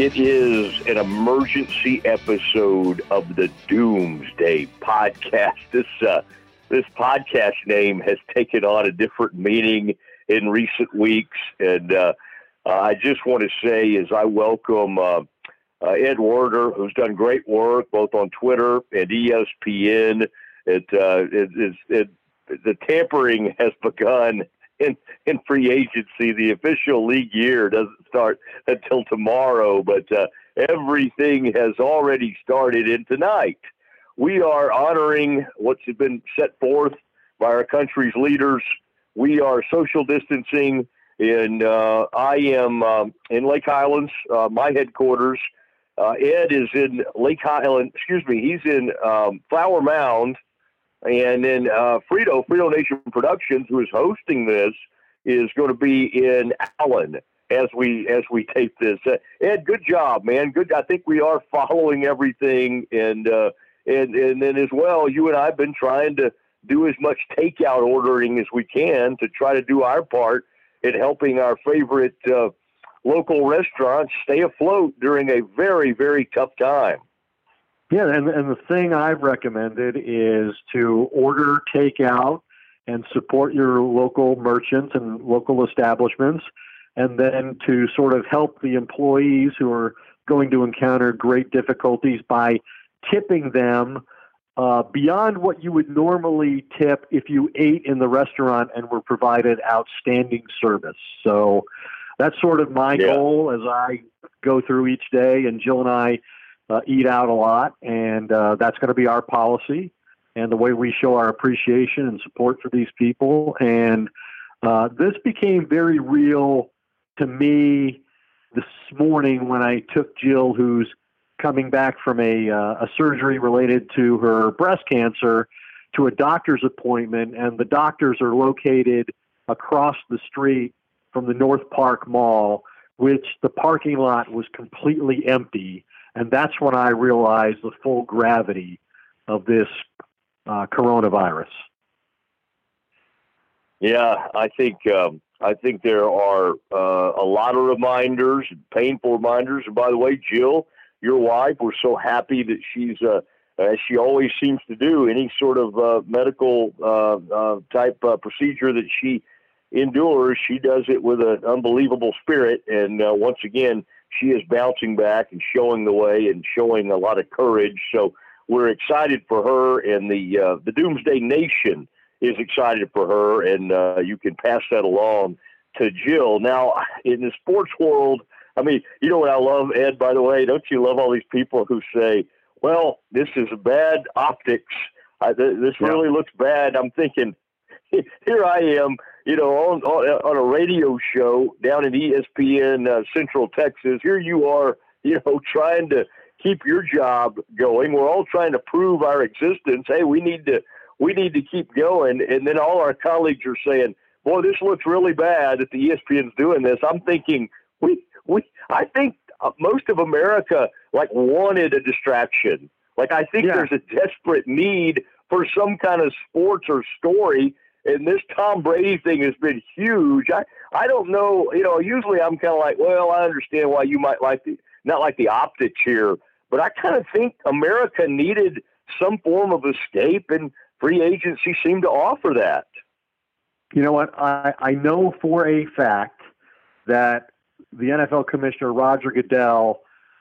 It is an emergency episode of the Doomsday Podcast. This podcast name has taken on a different meaning in recent weeks, and I just want to say as I welcome Ed Werder, who's done great work both on Twitter and ESPN. The tampering has begun in free agency. The official league year doesn't start until tomorrow, but everything has already started. And tonight, we are honoring what's been set forth by our country's leaders. We are social distancing, and I am in Lake Highlands, my headquarters. Ed is in Lake Highland. He's in Flower Mound. And then Frito Nation Productions, who is hosting this, is going to be in Allen as we tape this. Ed, good job, man. Good. I think we are following everything, and then as well, you and I have been trying to do as much takeout ordering as we can to try to do our part in helping our favorite local restaurants stay afloat during a very, very tough time. Yeah, and the thing I've recommended is to order takeout and support your local merchants and local establishments, and then to sort of help the employees who are going to encounter great difficulties by tipping them beyond what you would normally tip if you ate in the restaurant and were provided outstanding service. So that's sort of my goal as I go through each day, and Jill and I eat out a lot, and that's going to be our policy and the way we show our appreciation and support for these people. And this became very real to me this morning when I took Jill, who's coming back from a surgery related to her breast cancer, to a doctor's appointment, and the doctors are located across the street from the North Park Mall, which the parking lot was completely empty. And that's when I realized the full gravity of this coronavirus. Yeah, I think there are a lot of reminders, painful reminders. And by the way, Jill, your wife, we're so happy that she's, as she always seems to do, any sort of medical type procedure that she endures, she does it with an unbelievable spirit. And once again, she is bouncing back and showing the way and showing a lot of courage. So we're excited for her, and the Doomsday Nation is excited for her, and you can pass that along to Jill. Now, in the sports world, I mean, you know what I love, Ed, by the way? Don't you love all these people who say, well, this is bad optics. This really looks bad. I'm thinking, here I am, on a radio show down in ESPN Central Texas. Here you are, trying to keep your job going. We're all trying to prove our existence. Hey, we need to keep going. And then all our colleagues are saying, boy, this looks really bad that the ESPN's doing this. I'm thinking, I think most of America wanted a distraction. I think there's a desperate need for some kind of sports or story. And this Tom Brady thing has been huge. I don't know, usually I'm kind of like, well, I understand why you might not like the optics here, but I kind of think America needed some form of escape, and free agency seemed to offer that. You know what? I know for a fact that the NFL commissioner, Roger Goodell,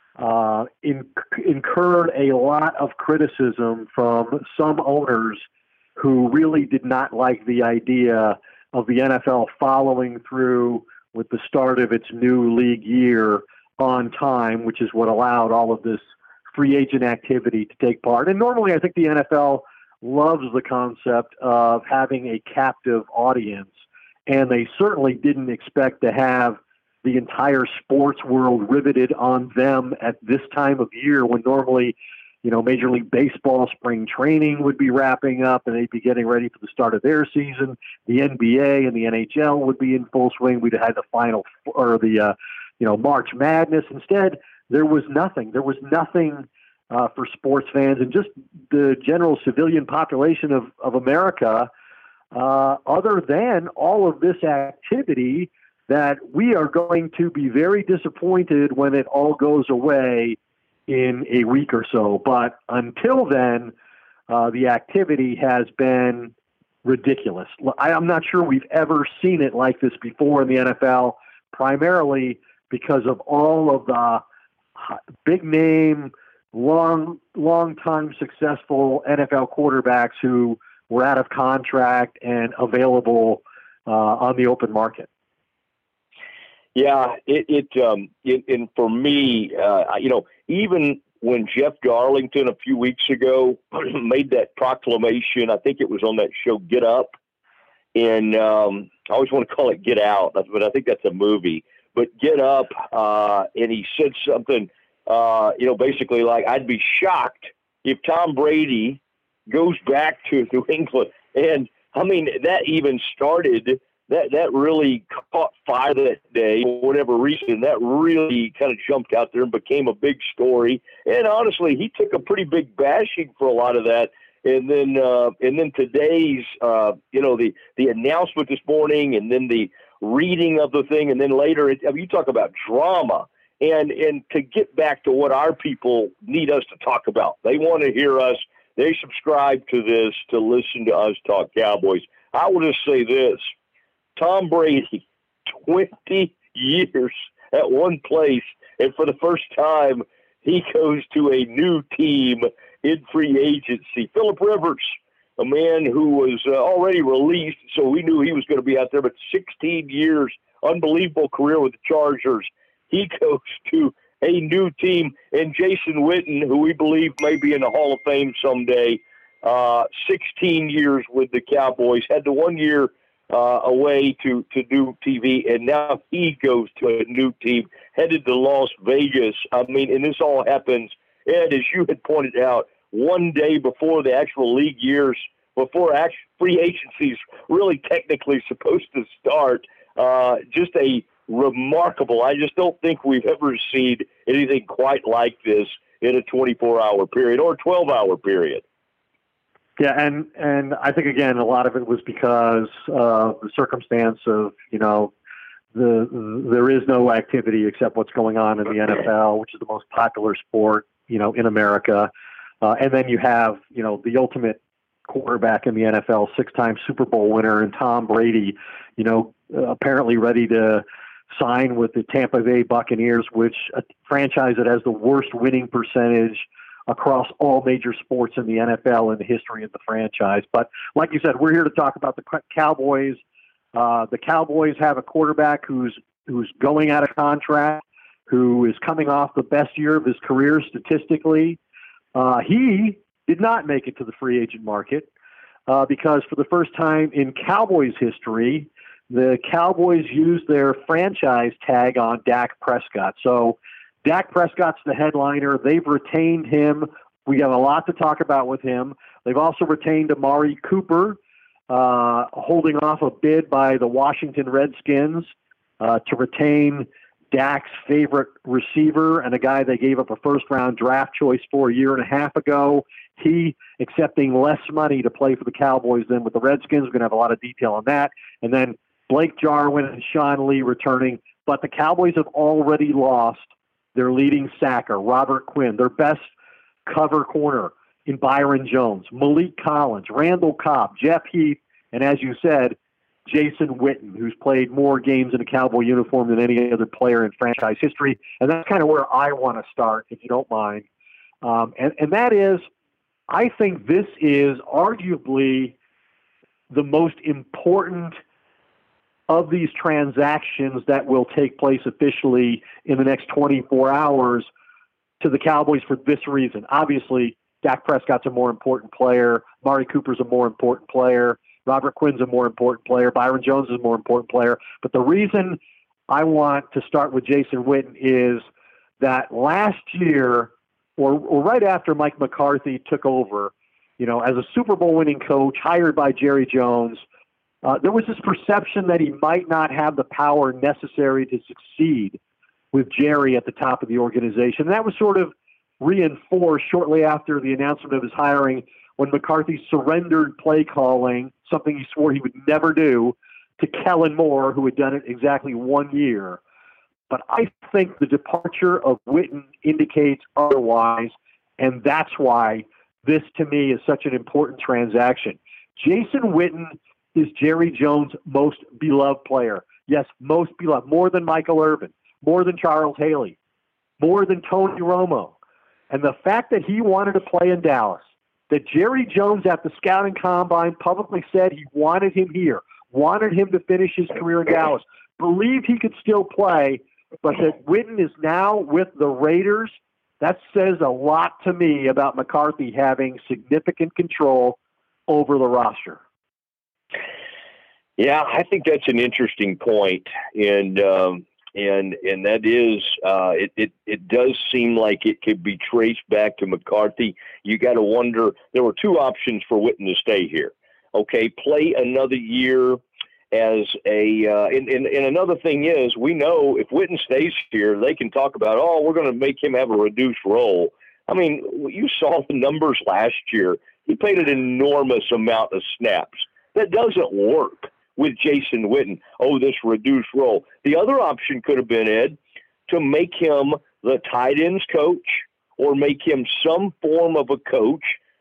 incurred a lot of criticism from some owners who really did not like the idea of the NFL following through with the start of its new league year on time, which is what allowed all of this free agent activity to take part. And normally I think the NFL loves the concept of having a captive audience, and they certainly didn't expect to have the entire sports world riveted on them at this time of year when normally Major League Baseball spring training would be wrapping up and they'd be getting ready for the start of their season. The NBA and the NHL would be in full swing. We'd have had the final or the, March Madness. Instead, there was nothing. There was nothing for sports fans and just the general civilian population of America other than all of this activity that we are going to be very disappointed when it all goes away in a week or so. But until then, the activity has been ridiculous. I'm not sure we've ever seen it like this before in the NFL, primarily because of all of the big name, long time successful NFL quarterbacks who were out of contract and available on the open market. Yeah, and for me, even when Jeff Darlington a few weeks ago made that proclamation, I think it was on that show Get Up, and I always want to call it Get Out, but I think that's a movie. But Get Up, and he said something, basically like, I'd be shocked if Tom Brady goes back to New England. And, I mean, that even started – that really caught fire that day for whatever reason. That really kind of jumped out there and became a big story. And honestly, he took a pretty big bashing for a lot of that. And then today's, the announcement this morning, and then the reading of the thing, and then later, you talk about drama. And to get back to what our people need us to talk about, they want to hear us. They subscribe to this to listen to us talk Cowboys. I will just say this. Tom Brady, 20 years at one place, and for the first time, he goes to a new team in free agency. Phillip Rivers, a man who was already released, so we knew he was going to be out there, but 16 years, unbelievable career with the Chargers. He goes to a new team, and Jason Witten, who we believe may be in the Hall of Fame someday, 16 years with the Cowboys, had the 1 year away to do TV, and now he goes to a new team, headed to Las Vegas. I mean, and this all happens, Ed, as you had pointed out, one day before the actual league years, before free agencies really technically supposed to start. Just a remarkable, I just don't think we've ever seen anything quite like this in a 24-hour period or a 12-hour period. Yeah, and I think, again, a lot of it was because of the circumstance of, there is no activity except what's going on in the NFL, which is the most popular sport, in America. And then you have, the ultimate quarterback in the NFL, 6-time Super Bowl winner, and Tom Brady, apparently ready to sign with the Tampa Bay Buccaneers, which a franchise that has the worst winning percentage across all major sports in the NFL in the history of the franchise. But like you said, we're here to talk about the Cowboys. The Cowboys have a quarterback who's going out of contract, who is coming off the best year of his career statistically. He did not make it to the free agent market because for the first time in Cowboys history, the Cowboys used their franchise tag on Dak Prescott. So Dak Prescott's the headliner. They've retained him. We have a lot to talk about with him. They've also retained Amari Cooper, holding off a bid by the Washington Redskins to retain Dak's favorite receiver and a guy they gave up a first-round draft choice for a year and a half ago. He accepting less money to play for the Cowboys than with the Redskins. We're going to have a lot of detail on that. And then Blake Jarwin and Sean Lee returning. But the Cowboys have already lost their leading sacker, Robert Quinn, their best cover corner in Byron Jones, Malik Collins, Randall Cobb, Jeff Heath, and as you said, Jason Witten, who's played more games in a Cowboy uniform than any other player in franchise history. And that's kind of where I want to start, if you don't mind. And that is, I think this is arguably the most important of these transactions that will take place officially in the next 24 hours to the Cowboys for this reason. Obviously, Dak Prescott's a more important player. Amari Cooper's a more important player. Robert Quinn's a more important player. Byron Jones is a more important player. But the reason I want to start with Jason Witten is that last year, or right after Mike McCarthy took over, as a Super Bowl winning coach hired by Jerry Jones, there was this perception that he might not have the power necessary to succeed with Jerry at the top of the organization. And that was sort of reinforced shortly after the announcement of his hiring when McCarthy surrendered play calling, something he swore he would never do, to Kellen Moore, who had done it exactly 1 year. But I think the departure of Witten indicates otherwise, and that's why this, to me, is such an important transaction. Jason Witten is Jerry Jones' most beloved player. Yes, most beloved, more than Michael Irvin, more than Charles Haley, more than Tony Romo. And the fact that he wanted to play in Dallas, that Jerry Jones at the scouting combine publicly said he wanted him here, wanted him to finish his career in Dallas, believed he could still play, but that Witten is now with the Raiders, that says a lot to me about McCarthy having significant control over the roster. Yeah, I think that's an interesting point, and that is it does seem like it could be traced back to McCarthy. You got to wonder. There were two options for Witten to stay here. Okay, play another year as a and another thing is, we know if Witten stays here, they can talk about, we're going to make him have a reduced role. I mean, you saw the numbers last year. He played an enormous amount of snaps. That doesn't work with Jason Witten. This reduced role. The other option could have been, Ed, to make him the tight ends coach or make him some form of a coach.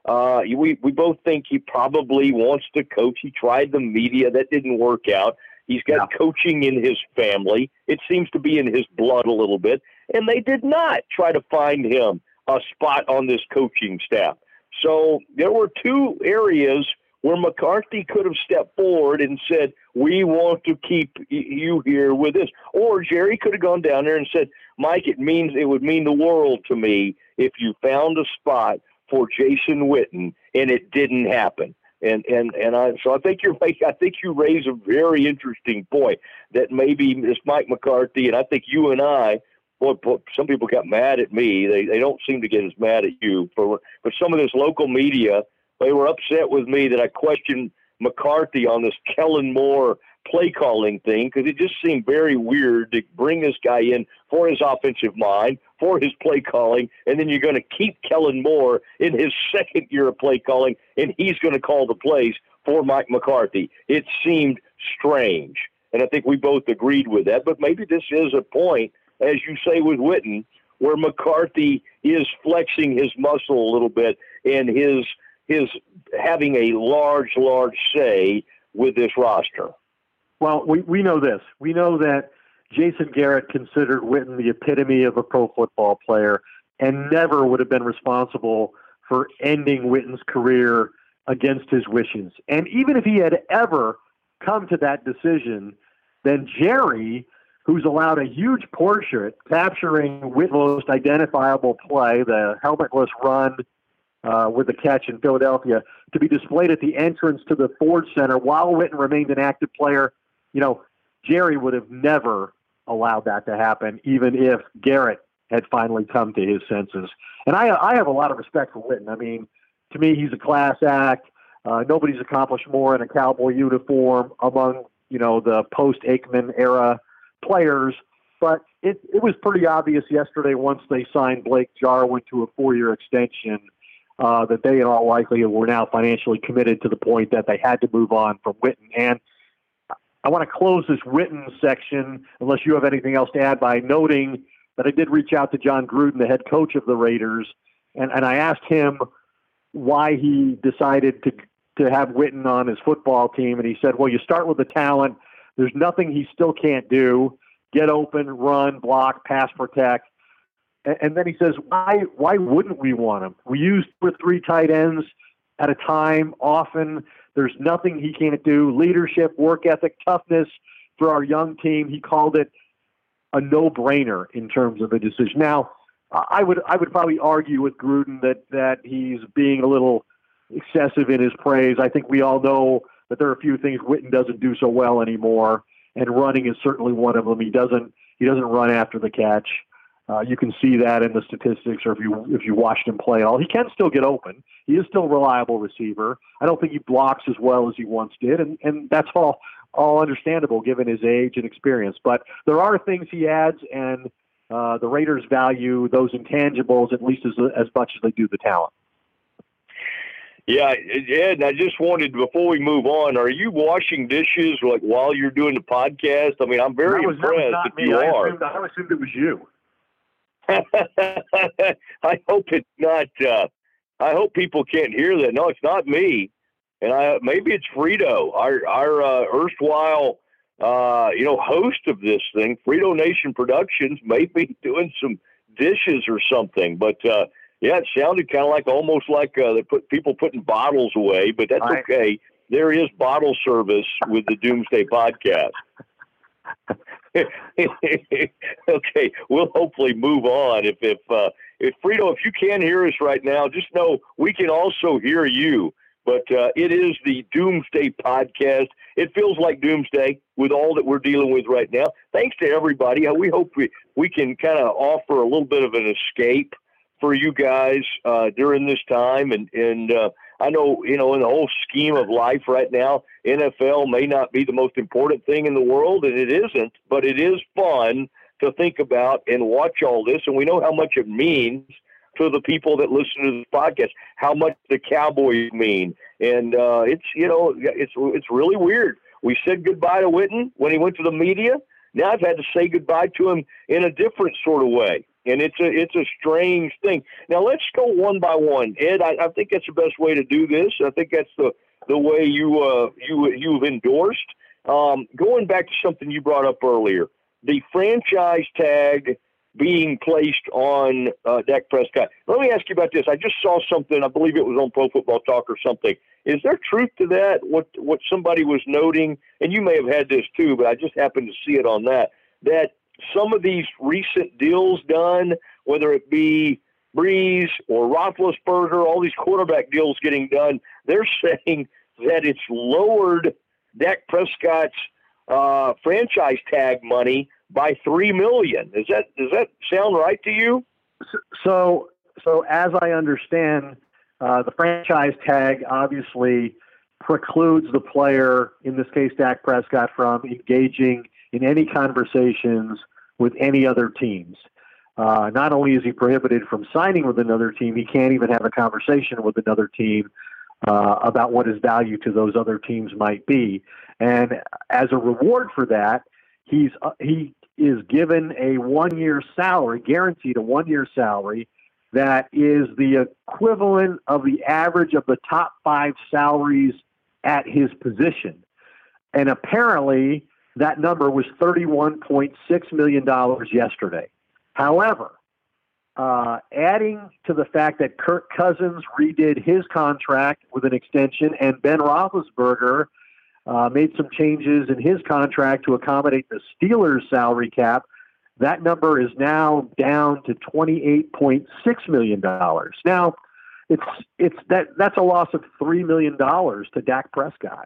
We both think he probably wants to coach. He tried the media. That didn't work out. He's got coaching in his family. It seems to be in his blood a little bit. And they did not try to find him a spot on this coaching staff. So there were two areas where McCarthy could have stepped forward and said, we want to keep you here with this. Or Jerry could have gone down there and said, Mike, it would mean the world to me if you found a spot for Jason Witten, and it didn't happen. So I think you raise a very interesting point that maybe this Mike McCarthy, and I think you and I, some people got mad at me. They don't seem to get as mad at you but some of this local media, they were upset with me that I questioned McCarthy on this Kellen Moore play calling thing, because it just seemed very weird to bring this guy in for his offensive mind, for his play calling, and then you're going to keep Kellen Moore in his second year of play calling, and he's going to call the plays for Mike McCarthy. It seemed strange, and I think we both agreed with that. But maybe this is a point, as you say with Witten, where McCarthy is flexing his muscle a little bit and his having a large say with this roster. Well, we know this. We know that Jason Garrett considered Witten the epitome of a pro football player and never would have been responsible for ending Witten's career against his wishes. And even if he had ever come to that decision, then Jerry, who's allowed a huge portrait capturing Witten's most identifiable play, the helmetless run with the catch in Philadelphia, to be displayed at the entrance to the Ford Center while Witten remained an active player, Jerry would have never allowed that to happen, even if Garrett had finally come to his senses. And I have a lot of respect for Witten. I mean, to me, he's a class act. Nobody's accomplished more in a Cowboy uniform among, the post-Aikman era players. But it was pretty obvious yesterday, once they signed Blake Jarwin to a 4-year extension, that they in all likelihood were now financially committed to the point that they had to move on from Witten. And I want to close this Witten section, unless you have anything else to add, by noting that I did reach out to John Gruden, the head coach of the Raiders, and I asked him why he decided to have Witten on his football team. And he said, well, you start with the talent. There's nothing he still can't do: get open, run, block, pass, protect. And then he says, why wouldn't we want him? We use 2 or 3 tight ends at a time often. There's nothing he can't do. Leadership, work ethic, toughness for our young team. He called it a no-brainer in terms of a decision. Now, I would probably argue with Gruden that he's being a little excessive in his praise. I think we all know that there are a few things Witten doesn't do so well anymore, and running is certainly one of them. He doesn't run after the catch. You can see that in the statistics, or if you watched him play at all. He can still get open. He is still a reliable receiver. I don't think he blocks as well as he once did, and that's all understandable given his age and experience. But there are things he adds, and the Raiders value those intangibles at least as much as they do the talent. Yeah, Ed, and I just wanted, before we move on, are you washing dishes like while you're doing the podcast? I mean, I'm very impressed that if me. you are. I assumed it was you. I hope it's not. I hope people can't hear that. No, it's not me, and maybe it's Frito, our erstwhile host of this thing. Frito Nation Productions may be doing some dishes or something, but yeah, it sounded kind of like almost like they put people putting bottles away, but that's okay. There is bottle service with the Doomsday Podcast. Okay, we'll hopefully move on. If Frito, if you can hear us right now, just know we can also hear you. But it is the Doomsday Podcast. It feels like Doomsday with all that we're dealing with right now. Thanks to everybody. We hope we can kind of offer a little bit of an escape for you guys during this time. And I know, in the whole scheme of life right now, NFL may not be the most important thing in the world, and it isn't, but it is fun to think about and watch all this. And we know how much it means to the people that listen to this podcast, how much the Cowboys mean. And it's really weird. We said goodbye to Witten when he went to the media. Now I've had to say goodbye to him in a different sort of way. And it's a strange thing. Now let's go one by one. Ed, I think that's the best way to do this. I think that's the way you've endorsed. Going back to something you brought up earlier, the franchise tag being placed on Dak Prescott. Let me ask you about this. I just saw something. I believe it was on Pro Football Talk or something. Is there truth to that? What somebody was noting, and you may have had this too, but I just happened to see it on that some of these recent deals done, whether it be Breeze or Roethlisberger, all these quarterback deals getting done, they're saying that it's lowered Dak Prescott's franchise tag money by $3 million. Does that sound right to you? So as I understand, the franchise tag obviously precludes the player, in this case Dak Prescott, from engaging in any conversations with any other teams. Not only is he prohibited from signing with another team, he can't even have a conversation with another team about what his value to those other teams might be. And as a reward for that, he is given a 1-year salary, guaranteed a 1-year salary, that is the equivalent of the average of the top 5 salaries at his position. And apparently that number was $31.6 million yesterday. However, adding to the fact that Kirk Cousins redid his contract with an extension and Ben Roethlisberger made some changes in his contract to accommodate the Steelers' salary cap, that number is now down to $28.6 million. Now, that's a loss of $3 million to Dak Prescott.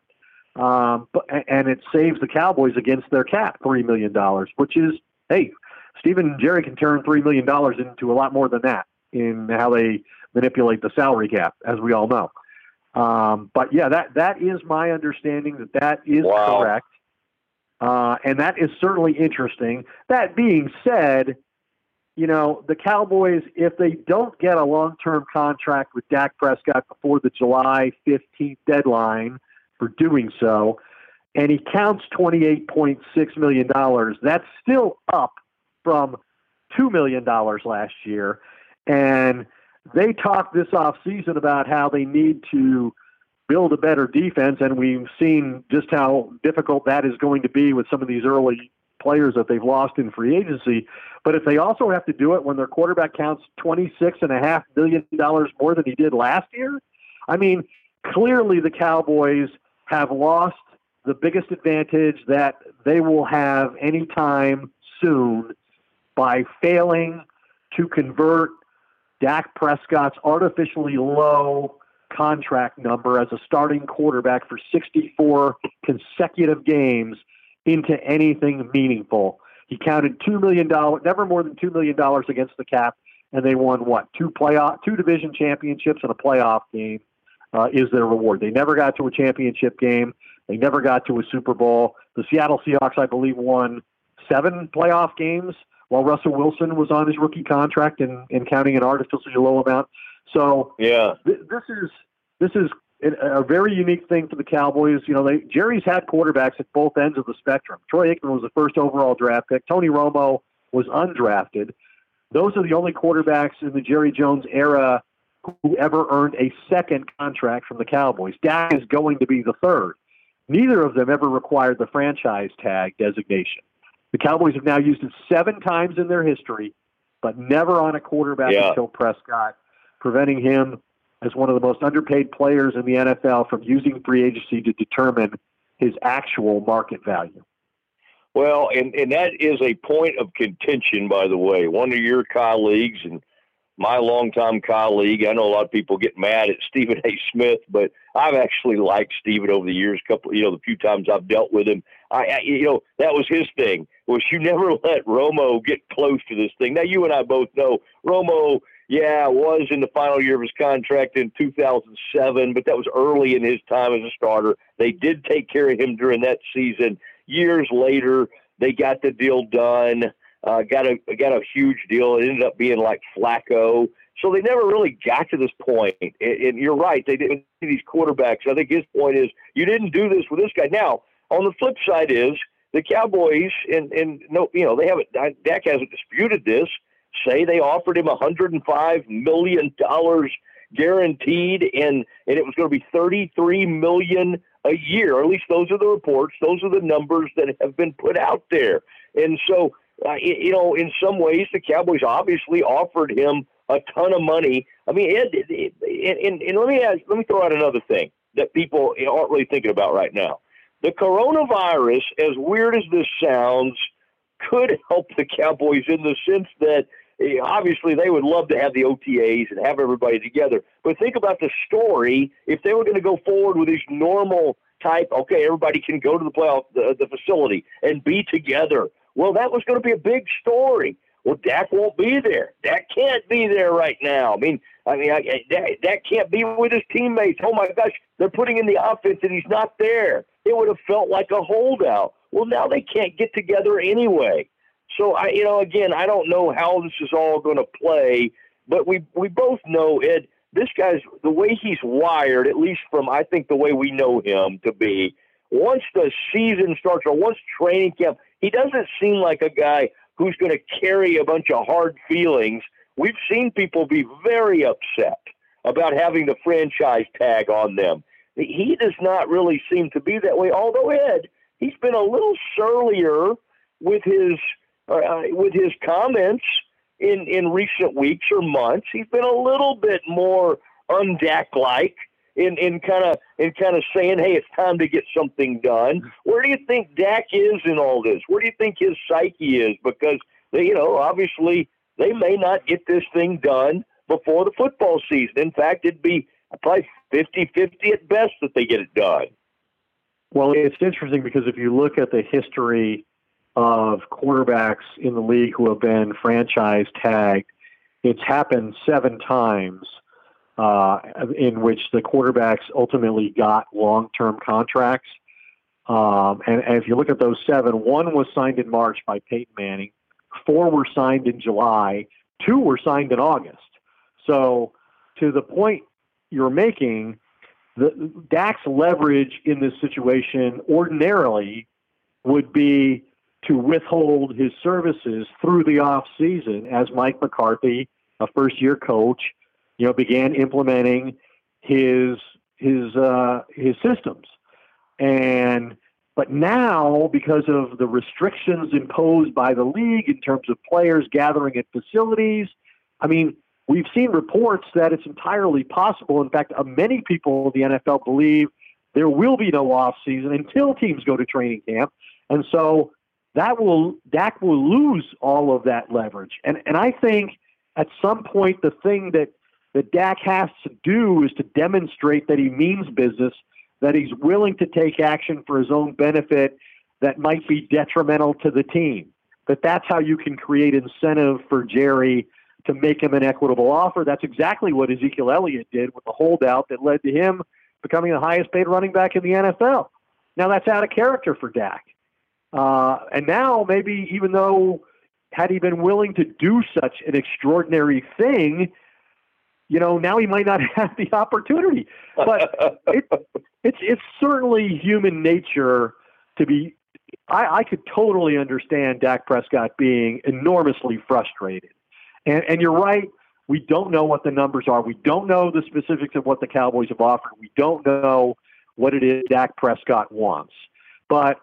And it saves the Cowboys against their cap, $3 million, which is, hey, Stephen and Jerry can turn $3 million into a lot more than that in how they manipulate the salary cap, as we all know. But yeah, that is my understanding that is correct. And that is certainly interesting. That being said, the Cowboys, if they don't get a long-term contract with Dak Prescott before the July 15th deadline for doing so, and he counts $28.6 million, that's still up from $2 million last year. And they talked this offseason about how they need to build a better defense, and we've seen just how difficult that is going to be with some of these early players that they've lost in free agency. But if they also have to do it when their quarterback counts $26.5 million more than he did last year, I mean, clearly the Cowboys have lost the biggest advantage that they will have anytime soon by failing to convert Dak Prescott's artificially low contract number as a starting quarterback for 64 consecutive games into anything meaningful. He counted $2 million, never more than $2 million against the cap, and they won two division championships and a playoff game is their reward. They never got to a championship game. They never got to a Super Bowl. The Seattle Seahawks, I believe, won 7 playoff games while Russell Wilson was on his rookie contract and counting an artificially low amount. So yeah, this is this is a very unique thing for the Cowboys. You know, Jerry's had quarterbacks at both ends of the spectrum. Troy Aikman was the first overall draft pick. Tony Romo was undrafted. Those are the only quarterbacks in the Jerry Jones era who ever earned a second contract from the Cowboys. Dak is going to be the third. Neither of them ever required the franchise tag designation. The Cowboys have now used it 7 times in their history, but never on a quarterback until Prescott, preventing him as one of the most underpaid players in the NFL from using free agency to determine his actual market value. Well, and that is a point of contention, by the way. One of your colleagues and my longtime colleague, I know a lot of people get mad at Stephen A. Smith, but I've actually liked Stephen over the years. The few times I've dealt with him, that was his thing. Was you never let Romo get close to this thing. Now, you and I both know Romo, was in the final year of his contract in 2007, but that was early in his time as a starter. They did take care of him during that season. Years later, they got the deal done. Got a huge deal. It ended up being like Flacco. So they never really got to this point. And you're right. They didn't see these quarterbacks. I think his point is you didn't do this with this guy. Now, on the flip side is the Cowboys, they haven't, Dak hasn't disputed this, say they offered him $105 million guaranteed, and it was going to be $33 million a year. Or at least those are the reports. Those are the numbers that have been put out there. And so, in some ways, the Cowboys obviously offered him a ton of money. I mean, Ed, and let me throw out another thing that people aren't really thinking about right now. The coronavirus, as weird as this sounds, could help the Cowboys in the sense that obviously they would love to have the OTAs and have everybody together. But think about the story. If they were going to go forward with these normal type, okay, everybody can go to the playoff, the facility and be together. Well, that was going to be a big story. Well, Dak won't be there. Dak can't be there right now. I mean, Dak can't be with his teammates. Oh my gosh, they're putting in the offense and he's not there. It would have felt like a holdout. Well, now they can't get together anyway. So I don't know how this is all going to play, but we both know, Ed, this guy's the way he's wired, at least from I think the way we know him to be. Once the season starts or once training camp, he doesn't seem like a guy who's going to carry a bunch of hard feelings. We've seen people be very upset about having the franchise tag on them. He does not really seem to be that way, although, Ed, he's been a little surlier with his comments in recent weeks or months. He's been a little bit more un-Dak-like in kind of saying, hey, it's time to get something done. Where do you think Dak is in all this? Where do you think his psyche is? Because obviously they may not get this thing done before the football season. In fact, it'd be probably 50-50 at best that they get it done. Well, it's interesting because if you look at the history of quarterbacks in the league who have been franchise tagged, it's happened 7 times in which the quarterbacks ultimately got long-term contracts. And if you look at those 7, 1 was signed in March by Peyton Manning, 4 were signed in July, 2 were signed in August. So to the point you're making, Dak's leverage in this situation ordinarily would be to withhold his services through the off season as Mike McCarthy, a first-year coach, began implementing his systems. But now, because of the restrictions imposed by the league in terms of players gathering at facilities, I mean, we've seen reports that it's entirely possible. In fact, many people in the NFL believe there will be no off season until teams go to training camp. And so Dak will lose all of that leverage. And I think at some point the thing that Dak has to do is to demonstrate that he means business, that he's willing to take action for his own benefit that might be detrimental to the team. That's how you can create incentive for Jerry to make him an equitable offer. That's exactly what Ezekiel Elliott did with the holdout that led to him becoming the highest paid running back in the NFL. Now that's out of character for Dak. And now maybe even though had he been willing to do such an extraordinary thing, now he might not have the opportunity. But it's certainly human nature to be. I could totally understand Dak Prescott being enormously frustrated. And you're right. We don't know what the numbers are. We don't know the specifics of what the Cowboys have offered. We don't know what it is Dak Prescott wants. But,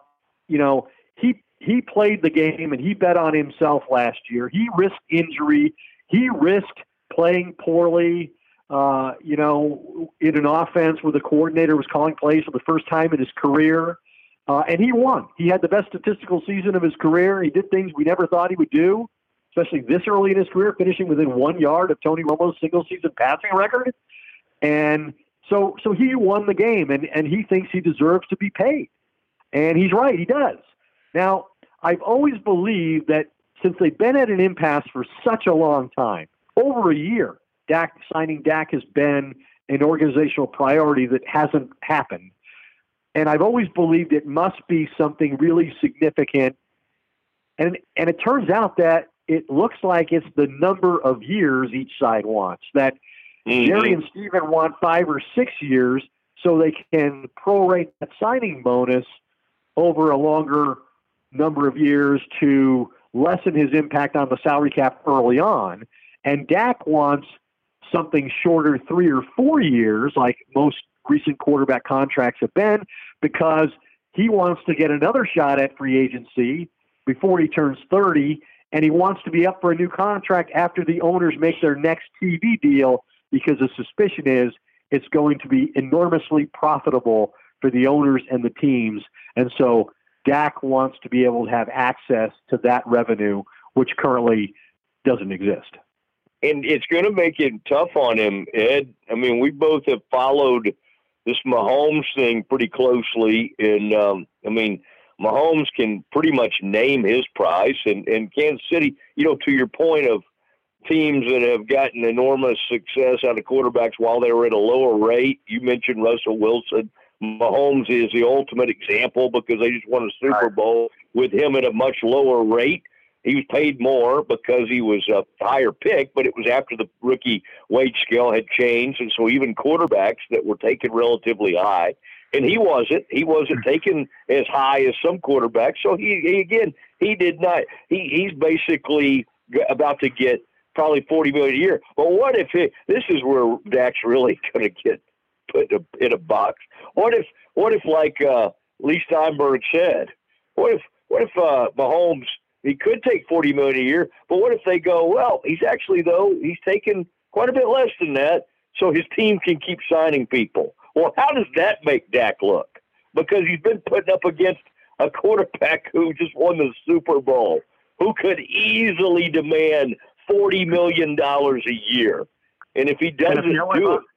he played the game and he bet on himself last year. He risked injury. He risked playing poorly, in an offense where the coordinator was calling plays for the first time in his career. And he won. He had the best statistical season of his career. He did things we never thought he would do, especially this early in his career, finishing within 1 yard of Tony Romo's single-season passing record. And so he won the game, and he thinks he deserves to be paid. And he's right, he does. Now, I've always believed that since they've been at an impasse for such a long time, over a year, signing Dak has been an organizational priority that hasn't happened. And I've always believed it must be something really significant. And it turns out that it looks like it's the number of years each side wants, that Jerry and Stephen want 5 or 6 years so they can prorate that signing bonus over a longer number of years to lessen his impact on the salary cap early on. And Dak wants something shorter, 3 or 4 years, like most recent quarterback contracts have been, because he wants to get another shot at free agency before he turns 30, and he wants to be up for a new contract after the owners make their next TV deal, because the suspicion is it's going to be enormously profitable for the owners and the teams. And so Dak wants to be able to have access to that revenue, which currently doesn't exist. And it's going to make it tough on him, Ed. I mean, we both have followed this Mahomes thing pretty closely. And, Mahomes can pretty much name his price. And Kansas City, to your point of teams that have gotten enormous success out of quarterbacks while they were at a lower rate, you mentioned Russell Wilson. Mahomes is the ultimate example because they just won a Super Bowl with him at a much lower rate. He was paid more because he was a higher pick, but it was after the rookie wage scale had changed. And so even quarterbacks that were taken relatively high, and he wasn't taken as high as some quarterbacks. So he did not, he's basically about to get probably $40 million a year. But what if this is where Dak's really going to get put in a box? What if like Lee Steinberg said, what if Mahomes, he could take $40 million a year, but what if they go, well, he's taking quite a bit less than that, so his team can keep signing people. Well, how does that make Dak look? Because he's been putting up against a quarterback who just won the Super Bowl, who could easily demand $40 million a year. And if he doesn't do it.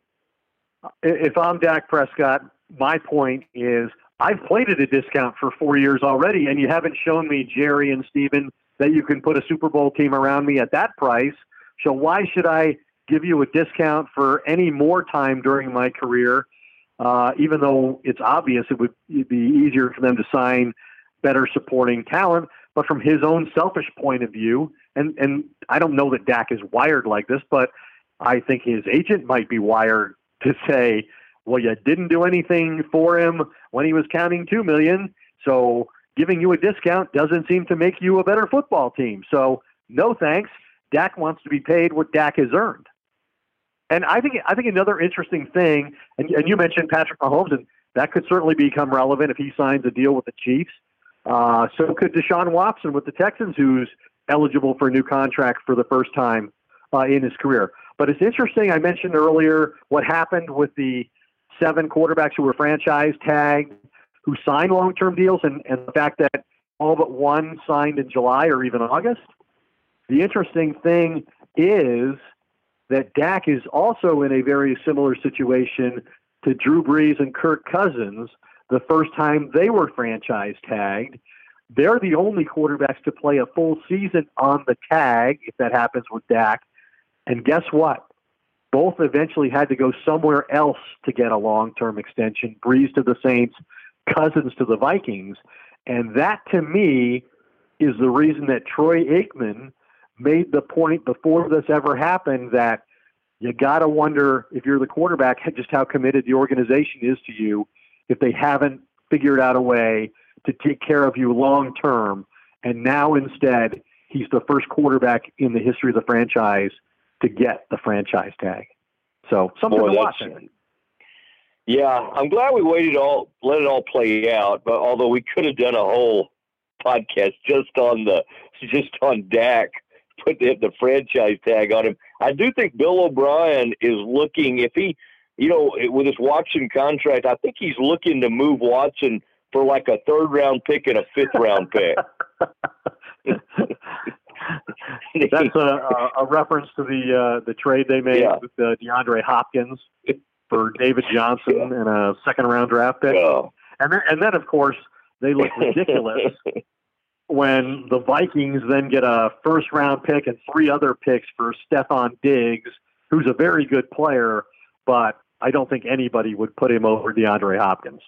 If I'm Dak Prescott, my point is I've played at a discount for 4 years already, and you haven't shown me, Jerry and Steven, that you can put a Super Bowl team around me at that price. So why should I give you a discount for any more time during my career, even though it's obvious it'd be easier for them to sign better supporting talent? But from his own selfish point of view, and I don't know that Dak is wired like this, but I think his agent might be wired to say, well, you didn't do anything for him when he was counting $2 million, so giving you a discount doesn't seem to make you a better football team. So no thanks. Dak wants to be paid what Dak has earned. And I think another interesting thing, and you mentioned Patrick Mahomes, and that could certainly become relevant if he signs a deal with the Chiefs. So could Deshaun Watson with the Texans, who's eligible for a new contract for the first time in his career. But it's interesting, I mentioned earlier what happened with the 7 quarterbacks who were franchise tagged, who signed long-term deals, and the fact that all but one signed in July or even August. The interesting thing is that Dak is also in a very similar situation to Drew Brees and Kirk Cousins the first time they were franchise tagged. They're the only quarterbacks to play a full season on the tag, if that happens with Dak. And guess what? Both eventually had to go somewhere else to get a long-term extension. Brees to the Saints, Cousins to the Vikings. And that, to me, is the reason that Troy Aikman made the point before this ever happened that you got to wonder, if you're the quarterback, just how committed the organization is to you if they haven't figured out a way to take care of you long term. And now instead, he's the first quarterback in the history of the franchise to get the franchise tag. So something to watch. Yeah, I'm glad we let it all play out. But although we could have done a whole podcast just on Dak, put the franchise tag on him. I do think Bill O'Brien is looking, if he, with his Watson contract, I think he's looking to move Watson for like a 3rd round pick and a 5th round pick. That's a reference to the trade they made with DeAndre Hopkins for David Johnson and a 2nd round draft pick. And then of course they look ridiculous when the Vikings then get a 1st round pick and 3 other picks for Stephon Diggs, who's a very good player, but I don't think anybody would put him over DeAndre Hopkins.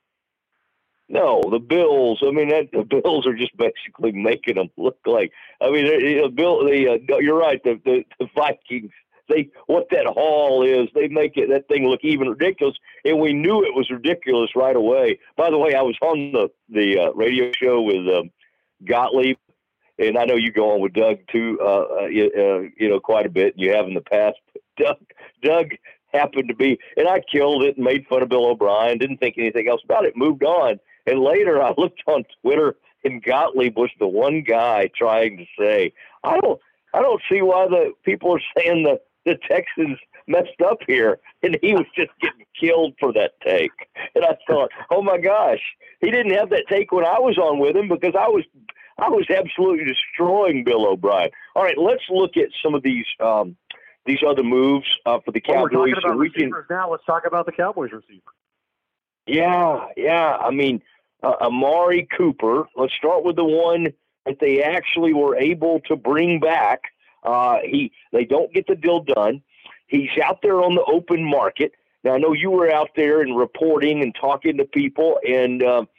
No, the Bills. I mean, the Bills are just basically making them look like. I mean, you're right. The Vikings. What that haul is, they make that thing look even ridiculous, and we knew it was ridiculous right away. By the way, I was on the radio show with Gottlieb, and I know you go on with Doug too. Quite a bit. And you have in the past. Doug happened to be, and I killed it and made fun of Bill O'Brien. Didn't think anything else about it. Moved on. And later I looked on Twitter, and Gottlieb was the one guy trying to say, I don't see why the people are saying the Texans messed up here. And he was just getting killed for that take. And I thought, oh my gosh, he didn't have that take when I was on with him, because I was absolutely destroying Bill O'Brien. All right, let's look at some of these other moves for the Cowboys. We're talking about receivers now. Let's talk about the Cowboys receiver. Yeah. I mean, Amari Cooper. Let's start with the one that they actually were able to bring back. They don't get the deal done. He's out there on the open market. Now, I know you were out there and reporting and talking to people, and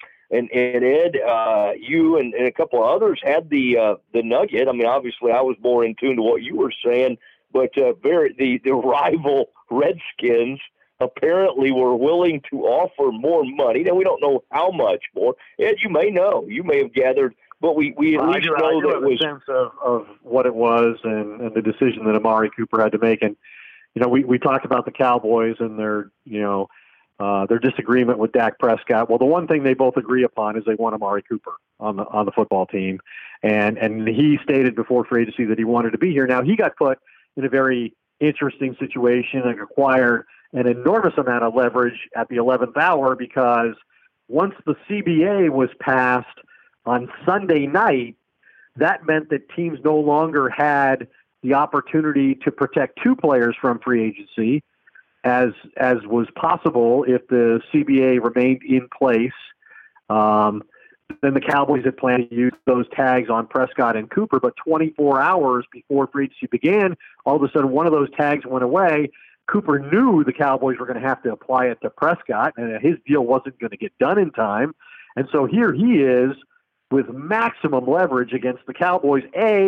Ed, you and a couple of others had the nugget. I mean, obviously, I was more in tune to what you were saying, but the rival Redskins apparently were willing to offer more money. Now, we don't know how much more. Ed, you may know. You may have gathered, but we at least know that it was a sense of what it was and the decision that Amari Cooper had to make. And, we talked about the Cowboys and their disagreement with Dak Prescott. Well, the one thing they both agree upon is they want Amari Cooper on the football team. And he stated before free agency that he wanted to be here. Now, he got put in a very interesting situation and acquired an enormous amount of leverage at the 11th hour, because once the CBA was passed on Sunday night, that meant that teams no longer had the opportunity to protect 2 players from free agency, as was possible if the CBA remained in place. Then the Cowboys had planned to use those tags on Prescott and Cooper, but 24 hours before free agency began, all of a sudden one of those tags went away. Cooper knew the Cowboys were going to have to apply it to Prescott, and his deal wasn't going to get done in time. And so here he is with maximum leverage against the Cowboys.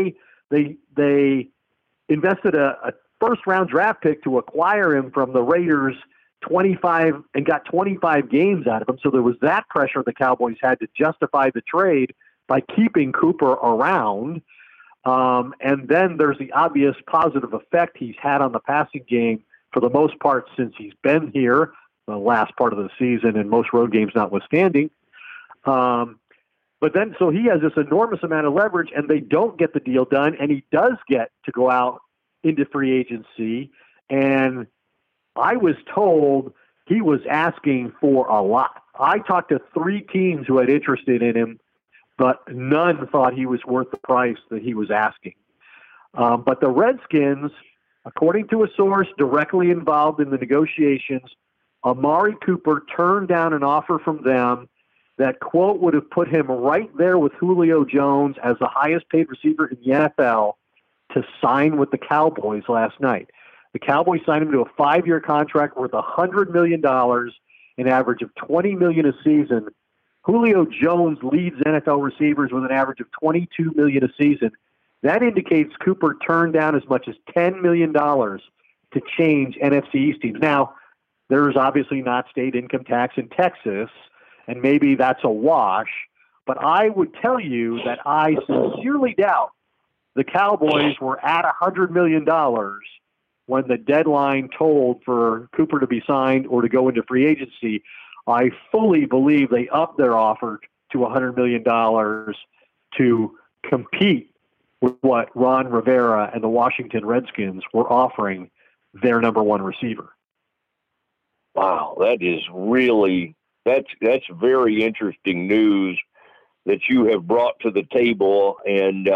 They invested a 1st-round draft pick to acquire him from the Raiders 25 and got 25 games out of him. So there was that pressure the Cowboys had to justify the trade by keeping Cooper around. And then there's the obvious positive effect he's had on the passing game for the most part since he's been here, the last part of the season and most road games notwithstanding. But then, so he has this enormous amount of leverage, and they don't get the deal done, and he does get to go out into free agency. And I was told he was asking for a lot. I talked to 3 teams who had interested in him, but none thought he was worth the price that he was asking. But the Redskins, according to a source directly involved in the negotiations, Amari Cooper turned down an offer from them that, quote, would have put him right there with Julio Jones as the highest paid receiver in the NFL, to sign with the Cowboys last night. The Cowboys signed him to a 5-year contract worth $100 million, an average of $20 million a season. Julio Jones leads NFL receivers with an average of $22 million a season. That indicates Cooper turned down as much as $10 million to change NFC East teams. Now, there's obviously not state income tax in Texas, and maybe that's a wash, but I would tell you that I sincerely doubt the Cowboys were at $100 million when the deadline told for Cooper to be signed or to go into free agency. I fully believe they upped their offer to $100 million to compete with what Ron Rivera and the Washington Redskins were offering their number one receiver. Wow, that is really that's very interesting news that you have brought to the table. And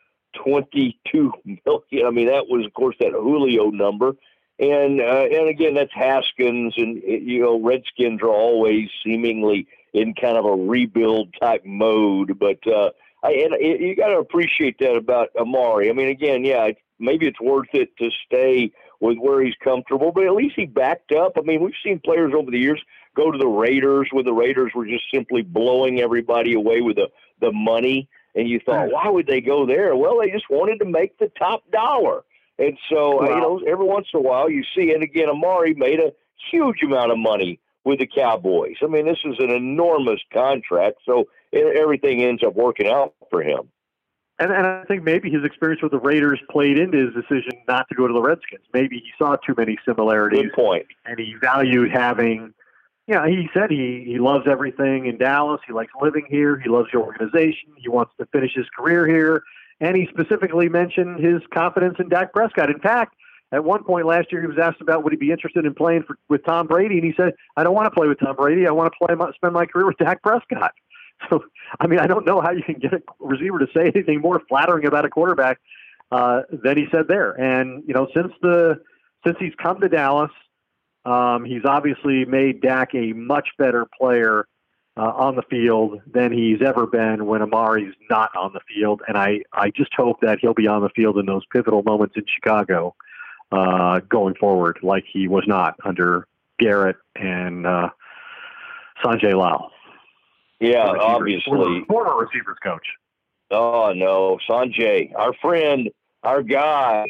22 million. I mean, that was, of course, that Julio number. And again, that's Haskins, and Redskins are always seemingly in kind of a rebuild type mode. But you got to appreciate that about Amari. I mean, again, yeah, maybe it's worth it to stay with where he's comfortable, but at least he backed up. I mean, we've seen players over the years go to the Raiders when the Raiders were just simply blowing everybody away with the money. And you thought, why would they go there? Well, they just wanted to make the top dollar. And so, every once in a while you see, and again, Amari made a huge amount of money with the Cowboys. I mean, this is an enormous contract, so everything ends up working out for him. And I think maybe his experience with the Raiders played into his decision not to go to the Redskins. Maybe he saw too many similarities. Good point. And he valued having, he said he loves everything in Dallas. He likes living here. He loves the organization. He wants to finish his career here. And he specifically mentioned his confidence in Dak Prescott. In fact, at one point last year, he was asked about would he be interested in playing with Tom Brady, and he said, "I don't want to play with Tom Brady. I want to spend my career with Dak Prescott." So, I mean, I don't know how you can get a receiver to say anything more flattering about a quarterback than he said there. And since he's come to Dallas, he's obviously made Dak a much better player on the field than he's ever been when Amari's not on the field. And I just hope that he'll be on the field in those pivotal moments in Chicago going forward, like he was not under Garrett and Sanjay Lal. Yeah, obviously. Former receivers coach. Oh, no. Sanjay, our friend, our guy,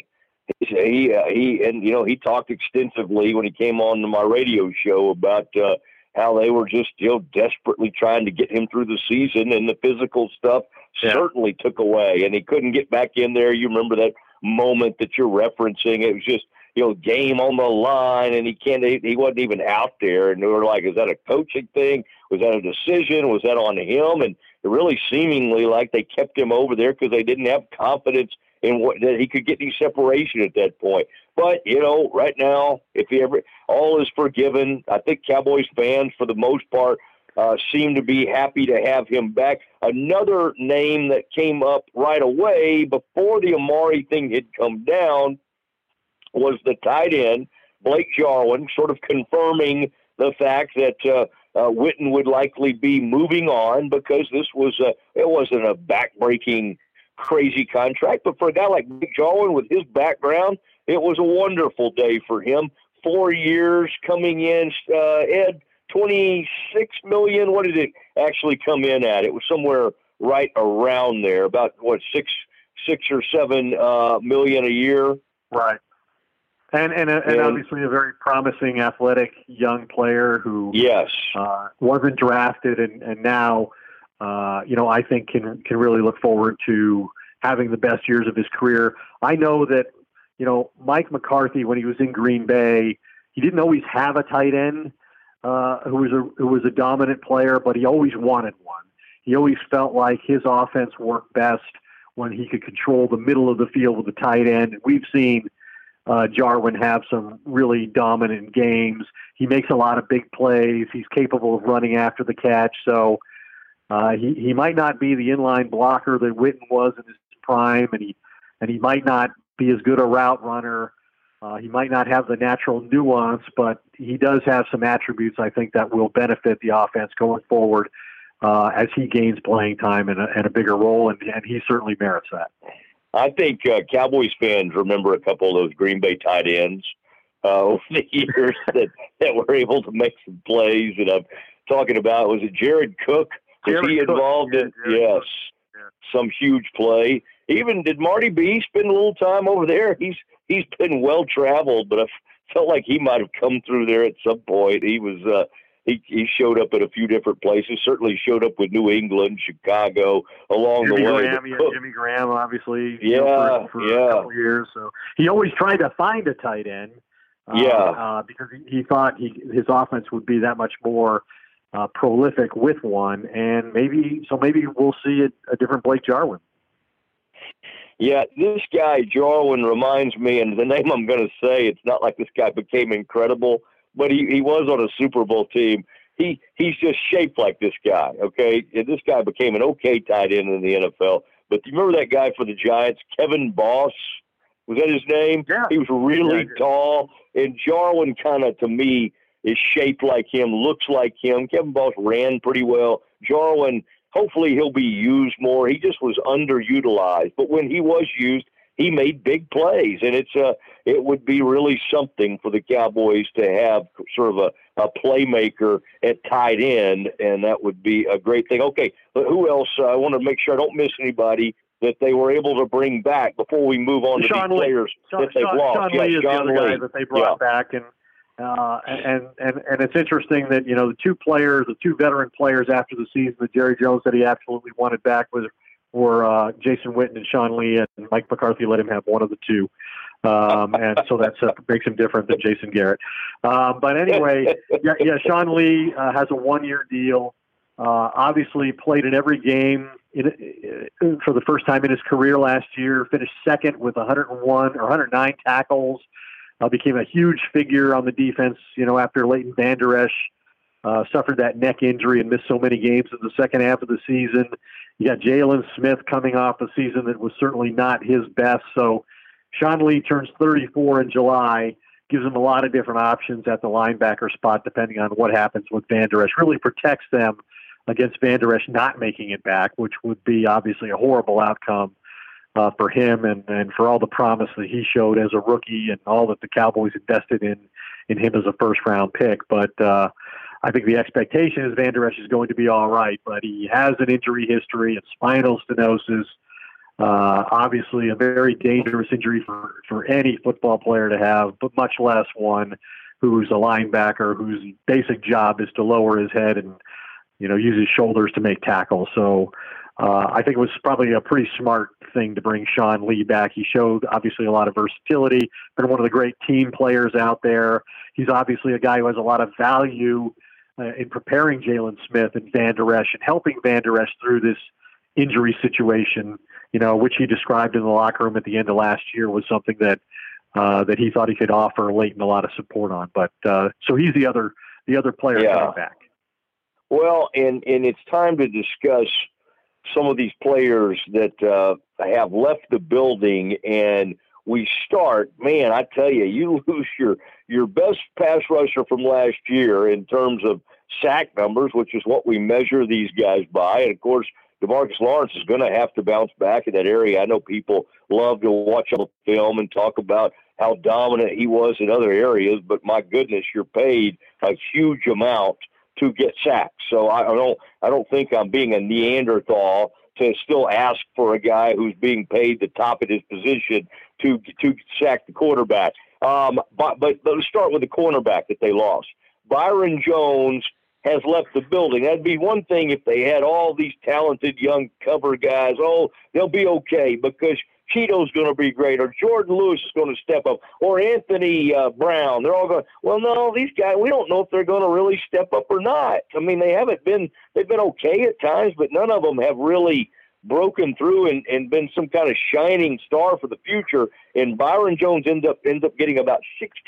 he talked extensively when he came on to my radio show about how they were just desperately trying to get him through the season, and the physical stuff certainly took away, and he couldn't get back in there. You remember that moment that you're referencing? It was just, game on the line, and he wasn't even out there, and they were like, is that a coaching thing? Was that a decision? Was that on him? And it really seemingly like they kept him over there because they didn't have confidence in that he could get any separation at that point. But, right now, all is forgiven. I think Cowboys fans, for the most part, seem to be happy to have him back. Another name that came up right away before the Amari thing had come down was the tight end, Blake Jarwin, sort of confirming the fact that Witten would likely be moving on, because this was it wasn't a back-breaking, crazy contract. But for a guy like Blake Jarwin with his background, it was a wonderful day for him. 4 years coming in, Ed, $26 million. What did it actually come in at? It was somewhere right around there, about six or $7 million a year. Right. And obviously a very promising, athletic young player who wasn't drafted, and now I think can really look forward to having the best years of his career. I know that Mike McCarthy, when he was in Green Bay, he didn't always have a tight end who was a dominant player, but he always wanted one. He always felt like his offense worked best when he could control the middle of the field with the tight end. And we've seen Jarwin have some really dominant games. He makes a lot of big plays. He's capable of running after the catch. So he might not be the inline blocker that Witten was in his prime, and he might not be as good a route runner. He might not have the natural nuance, but he does have some attributes, I think, that will benefit the offense going forward as he gains playing time and a bigger role, and he certainly merits that. I think Cowboys fans remember a couple of those Green Bay tight ends over the years that were able to make some plays. And I'm talking about, was it Jared Cook? Was he involved in? Yes, some huge play. even did Marty B spend a little time over there? He's been well traveled, but I felt like he might have come through there at some point. He was he showed up at a few different places. Certainly showed up with New England, Chicago along Jimmy the way. Graham, Jimmy Graham, obviously, for a couple of years. So he always tried to find a tight end. Because he thought his offense would be that much more prolific with one, and maybe we'll see a different Blake Jarwin. Yeah, this guy Jarwin reminds me, and the name I'm going to say, it's not like this guy became incredible, but he was on a Super Bowl team. He's just shaped like this guy. Okay, and this guy became an okay tight end in the NFL. But do you remember that guy for the Giants, Kevin Boss? Was that his name? Yeah. He was really tall, and Jarwin kind of, to me, is shaped like him, looks like him. Kevin Boss ran pretty well. Jarwin, hopefully he'll be used more. He just was underutilized. But when he was used, he made big plays, and it would be really something for the Cowboys to have sort of a playmaker at tight end, and that would be a great thing. Okay, but who else? I want to make sure I don't miss anybody that they were able to bring back before we move on to these players that they've lost. Sean Lee is the other guy that they brought back, and it's interesting that the two veteran players after the season that Jerry Jones said he absolutely wanted back were Jason Witten and Sean Lee, and Mike McCarthy let him have one of the two, and so that makes him different than Jason Garrett. But anyway, Sean Lee has a 1-year deal. Obviously played in every game for the first time in his career last year, finished second with 109 tackles, became a huge figure on the defense, after Leighton Vander Esch suffered that neck injury and missed so many games in the second half of the season. You got Jalen Smith coming off a season that was certainly not his best. So Sean Lee turns 34 in July, gives him a lot of different options at the linebacker spot depending on what happens with Vander Esch. Really protects them against Vander Esch not making it back, which would be obviously a horrible outcome for him and for all the promise that he showed as a rookie and all that the Cowboys invested in him as a first-round pick. But I think the expectation is Vander Esch is going to be all right, but he has an injury history and spinal stenosis. Obviously a very dangerous injury for any football player to have, but much less one who's a linebacker whose basic job is to lower his head and use his shoulders to make tackles. So I think it was probably a pretty smart thing to bring Sean Lee back. He showed obviously a lot of versatility, been one of the great team players out there. He's obviously a guy who has a lot of value in preparing Jalen Smith and Vander Esch and helping Vander Esch through this injury situation, which he described in the locker room at the end of last year was something that he thought he could offer Leighton a lot of support on. But so he's the other player coming back. Well, and it's time to discuss some of these players that have left the building, and we start, man, I tell you, you lose your best pass rusher from last year in terms of sack numbers, which is what we measure these guys by. And, of course, DeMarcus Lawrence is going to have to bounce back in that area. I know people love to watch on film and talk about how dominant he was in other areas, but my goodness, you're paid a huge amount to get sacked. So I don't think I'm being a Neanderthal to still ask for a guy who's being paid the top of his position to sack the quarterback. But let's start with the cornerback that they lost. Byron Jones has left the building. That'd be one thing if they had all these talented young cover guys. Oh, they'll be okay because Cheeto's going to be great, or Jordan Lewis is going to step up, or Anthony Brown. They're all going, well, no, these guys, we don't know if they're going to really step up or not. I mean, they've been okay at times, but none of them have really broken through and been some kind of shining star for the future. And Byron Jones ends up getting about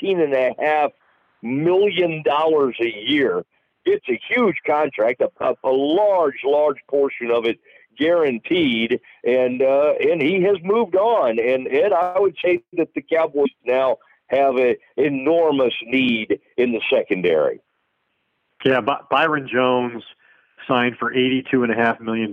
$16.5 million a year. It's a huge contract, a large portion of it guaranteed, and he has moved on. And Ed, I would say that the Cowboys now have an enormous need in the secondary. Yeah, Byron Jones signed for $82.5 million,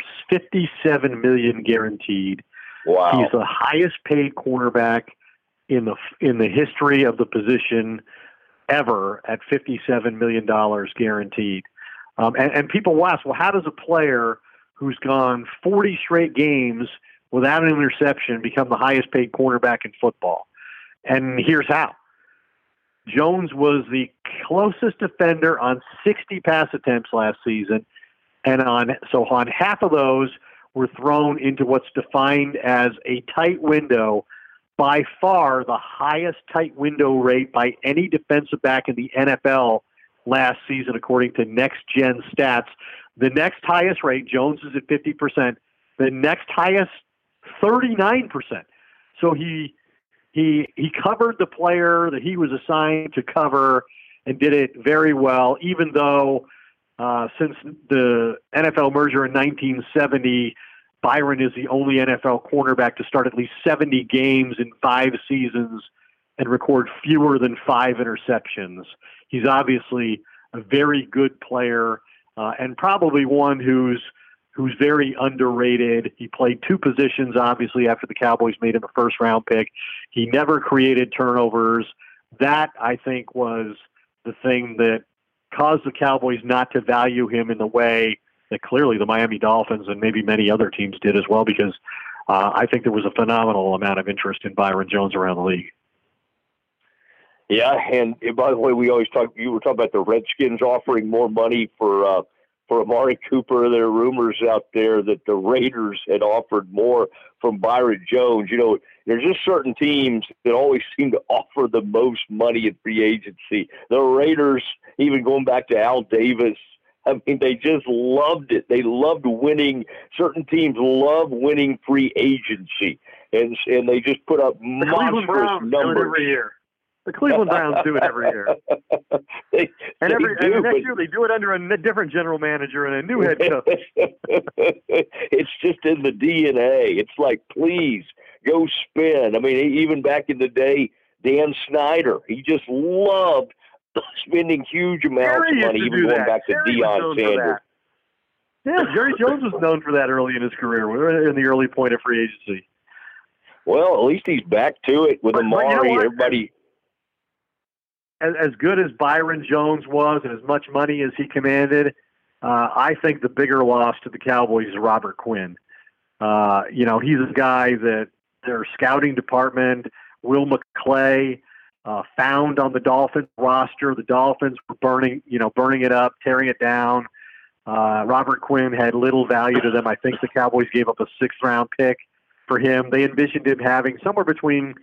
$57 million guaranteed. Wow, he's the highest paid cornerback in the history of the position ever at $57 million guaranteed. And people will ask, well, how does a player who's gone 40 straight games without an interception, become the highest paid cornerback in football. And here's how. Jones was the closest defender on 60 pass attempts last season, and on half of those were thrown into what's defined as a tight window, by far the highest tight window rate by any defensive back in the NFL last season, according to Next Gen Stats. The next highest rate, Jones is at 50%. The next highest, 39%. So he covered the player that he was assigned to cover and did it very well, even though since the NFL merger in 1970, Byron is the only NFL cornerback to start at least 70 games in 5 seasons and record fewer than 5 interceptions. He's obviously a very good player and probably one who's very underrated. He played 2 positions, obviously, after the Cowboys made him a first-round pick. He never created turnovers. That, I think, was the thing that caused the Cowboys not to value him in the way that clearly the Miami Dolphins and maybe many other teams did as well, because I think there was a phenomenal amount of interest in Byron Jones around the league. Yeah, and by the way, you were talking about the Redskins offering more money for Amari Cooper. There are rumors out there that the Raiders had offered more from Byron Jones. You know, there's just certain teams that always seem to offer the most money in free agency. The Raiders, even going back to Al Davis, I mean, they just loved it. They loved winning. Certain teams love winning free agency, and they just put up monstrous numbers. Do it every year. The Cleveland Browns do it every year. And next year they do it under a different general manager and a new head coach. It's just in the DNA. It's like, please, go spend. I mean, even back in the day, Dan Snyder, he just loved spending huge amounts of money, even going back to Deion Sanders. Yeah, Jerry Jones was known for that early in his career. We were in the early point of free agency. Well, at least he's back to it with Amari. You know, everybody. As good as Byron Jones was and as much money as he commanded, I think the bigger loss to the Cowboys is Robert Quinn. You know, he's a guy that their scouting department, Will McClay, found on the Dolphins roster. The Dolphins were burning it up, tearing it down. Robert Quinn had little value to them. I think the Cowboys gave up a 6th-round pick for him. They envisioned him having somewhere between,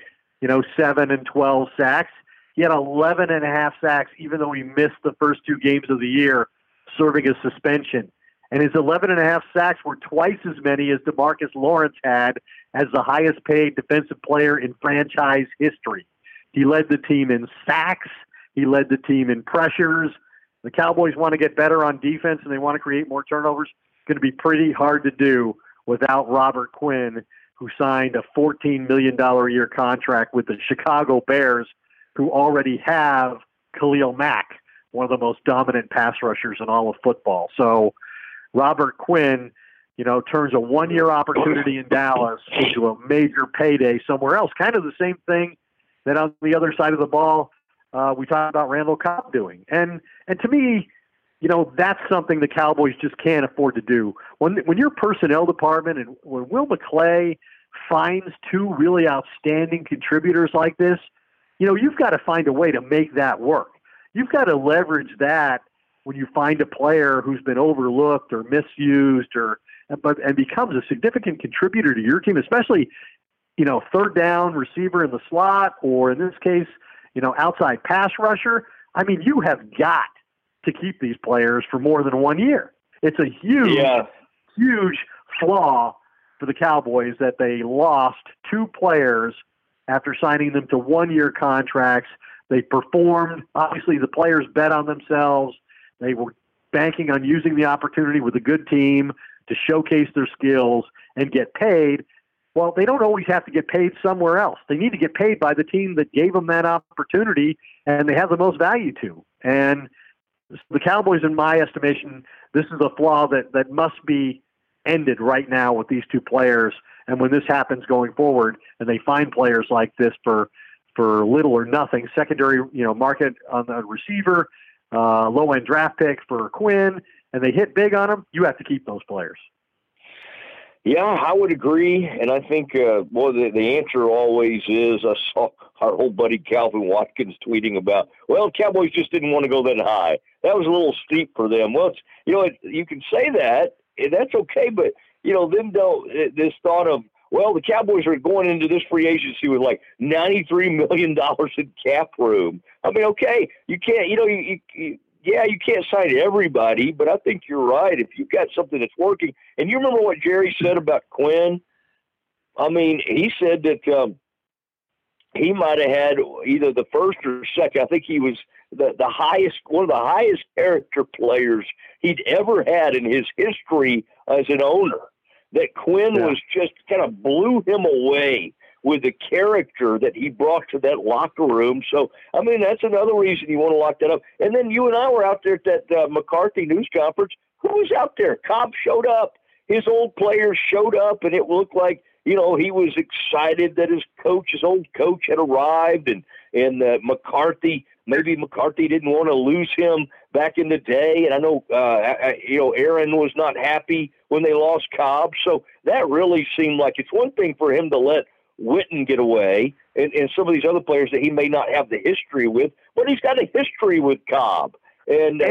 7 and 12 sacks. He had 11.5 sacks, even though he missed the first 2 games of the year, serving a suspension. And his 11.5 sacks were twice as many as DeMarcus Lawrence had as the highest-paid defensive player in franchise history. He led the team in sacks. He led the team in pressures. The Cowboys want to get better on defense, and they want to create more turnovers. It's going to be pretty hard to do without Robert Quinn, who signed a $14 million a year contract with the Chicago Bears, who already have Khalil Mack, one of the most dominant pass rushers in all of football. So Robert Quinn, turns a 1-year opportunity in Dallas into a major payday somewhere else. Kind of the same thing that on the other side of the ball we talked about Randall Cobb doing. And to me, that's something the Cowboys just can't afford to do. When your personnel department and when Will McClay finds 2 really outstanding contributors like this, you've got to find a way to make that work. You've got to leverage that when you find a player who's been overlooked or misused and becomes a significant contributor to your team, especially, 3rd down receiver in the slot, or in this case, outside pass rusher. I mean, you have got to keep these players for more than 1 year. It's a huge flaw for the Cowboys that they lost 2 players after signing them to 1-year contracts. They performed. Obviously, the players bet on themselves. They were banking on using the opportunity with a good team to showcase their skills and get paid. Well, they don't always have to get paid somewhere else. They need to get paid by the team that gave them that opportunity and they have the most value to. And the Cowboys, in my estimation, this is a flaw that must be ended right now with these 2 players. And when this happens going forward and they find players like this for little or nothing, secondary, market on the receiver, low-end draft pick for Quinn, and they hit big on them, you have to keep those players. Yeah, I would agree, and I think the answer always is. I saw our old buddy Calvin Watkins tweeting about, well, Cowboys just didn't want to go that high. That was a little steep for them. Well, you can say that, and that's okay, but this thought of, well, the Cowboys are going into this free agency with like $93 million in cap room. I mean, okay, you can't, you can't sign everybody, but I think you're right. If you've got something that's working, and you remember what Jerry said about Quinn? I mean, he said that he might have had either the first or second. I think he was the highest, one of the highest character players he'd ever had in his history as an owner. That Quinn was just kind of blew him away with the character that he brought to that locker room. So, I mean, that's another reason you want to lock that up. And then you and I were out there at that McCarthy news conference. Who was out there? Cobb showed up. His old players showed up, and it looked like, he was excited that his old coach had arrived, and McCarthy didn't want to lose him back in the day. And I know, Aaron was not happy when they lost Cobb. So that really seemed like it's one thing for him to let Witten get away and some of these other players that he may not have the history with, but he's got a history with Cobb. And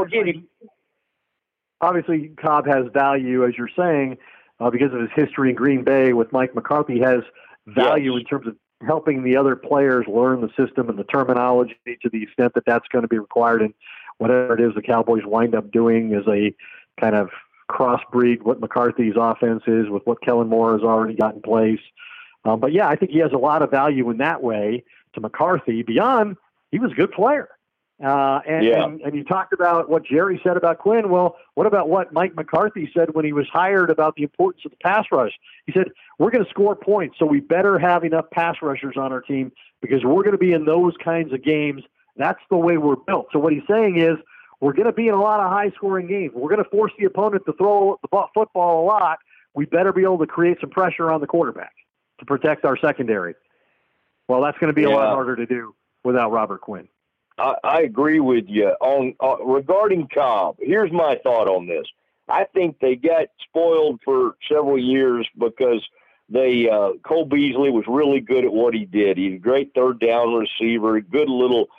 obviously Cobb has value, as you're saying, because of his history in Green Bay with Mike McCarthy. Has value in terms of helping the other players learn the system and the terminology to the extent that that's going to be required in whatever it is the Cowboys wind up doing as a kind of crossbreed what McCarthy's offense is with what Kellen Moore has already got in place. But yeah, I think he has a lot of value in that way to McCarthy. Beyond, he was a good player. And you talked about what Jerry said about Quinn. Well, what about what Mike McCarthy said when he was hired about the importance of the pass rush? He said, we're going to score points, so we better have enough pass rushers on our team because we're going to be in those kinds of games. That's the way we're built. So what he's saying is we're going to be in a lot of high-scoring games. We're going to force the opponent to throw the football a lot. We better be able to create some pressure on the quarterback to protect our secondary. Well, that's going to be a lot harder to do without Robert Quinn. I agree with you on regarding Cobb. Here's my thought on this. I think they got spoiled for several years because Cole Beasley was really good at what he did. He's a great third down receiver, good little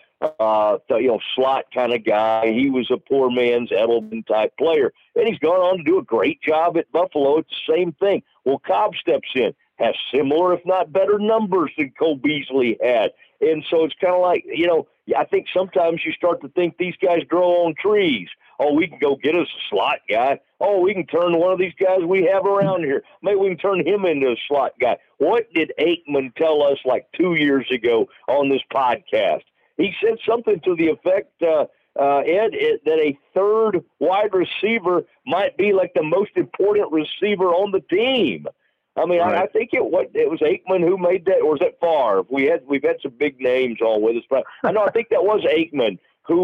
slot kind of guy. He was a poor man's Edelman type player, and he's gone on to do a great job at Buffalo. It's the same thing. Well, Cobb steps in, has similar, if not better, numbers than Cole Beasley had. And so it's kind of like, I think sometimes you start to think these guys grow on trees. Oh, we can go get us a slot guy. Oh, we can turn one of these guys we have around here. Maybe we can turn him into a slot guy. What did Aikman tell us like 2 years ago on this podcast? He said something to the effect, Ed, that a third wide receiver might be like the most important receiver on the team. I mean, right. I think it was Aikman who made that, or was that Favre? We've had some big names on with us, but I think that was Aikman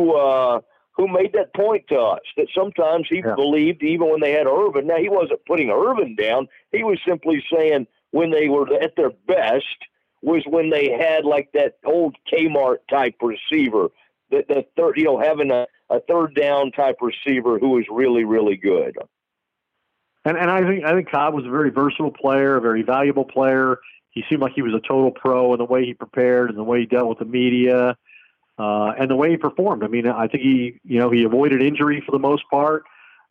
who made that point to us, that sometimes he believed even when they had Irvin. Now, he wasn't putting Irvin down. He was simply saying when they were at their best was when they had like that old Kmart type receiver, the third, having a third down type receiver who was really, really good. And I think Cobb was a very versatile player, a very valuable player. He seemed like he was a total pro in the way he prepared and the way he dealt with the media, and the way he performed. I mean, I think he avoided injury for the most part.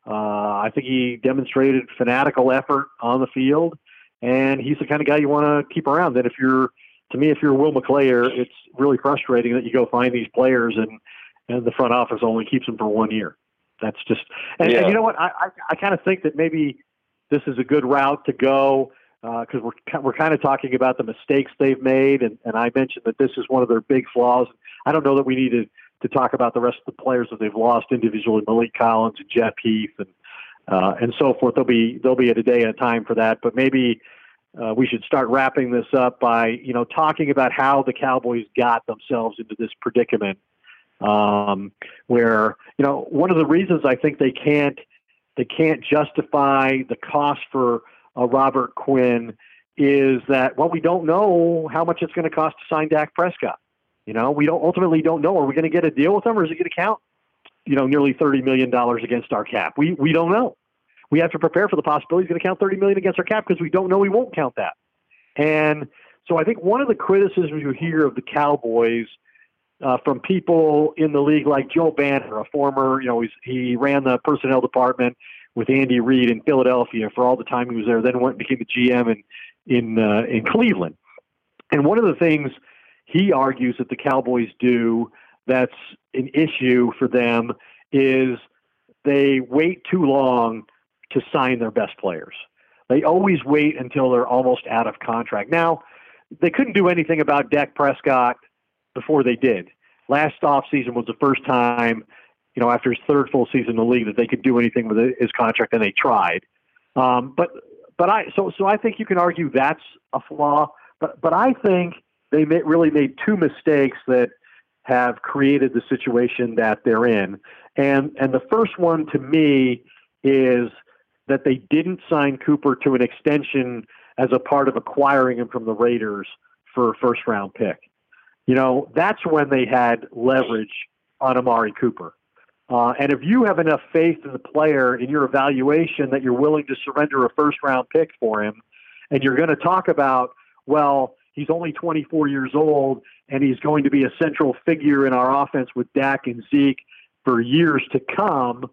I think he demonstrated fanatical effort on the field, and he's the kind of guy you want to keep around. That if you're Will McClay, it's really frustrating that you go find these players and the front office only keeps them for 1 year. That's just, and you know what? I kind of think that maybe this is a good route to go because we're kind of talking about the mistakes they've made, and I mentioned that this is one of their big flaws. I don't know that we need to talk about the rest of the players that they've lost individually, Malik Collins and Jeff Heath and so forth. They'll be at a day at a time for that, but maybe we should start wrapping this up by talking about how the Cowboys got themselves into this predicament. Where one of the reasons I think they can't justify the cost for Robert Quinn is that we don't know how much it's going to cost to sign Dak Prescott. We ultimately don't know. Are we going to get a deal with him, or is it going to count nearly $30 million against our cap? We don't know. we have to prepare for the possibility he's going to count $30 million against our cap because we don't know he won't count that. And so I think one of the criticisms you hear of the Cowboys from people in the league like Joe Banner, a former, he ran the personnel department with Andy Reid in Philadelphia for all the time he was there, then went and became the GM in Cleveland. And one of the things he argues that the Cowboys do that's an issue for them is they wait too long to sign their best players. They always wait until they're almost out of contract. Now, they couldn't do anything about Dak Prescott before they did. Last offseason was the first time, after his third full season in the league, that they could do anything with his contract, and they tried. But I think you can argue that's a flaw. But I think they really made two mistakes that have created the situation that they're in. And the first one to me is that they didn't sign Cooper to an extension as a part of acquiring him from the Raiders for a first-round pick. That's when they had leverage on Amari Cooper. And if you have enough faith in the player in your evaluation that you're willing to surrender a first-round pick for him, and you're going to talk about, well, he's only 24 years old, and he's going to be a central figure in our offense with Dak and Zeke for years to come,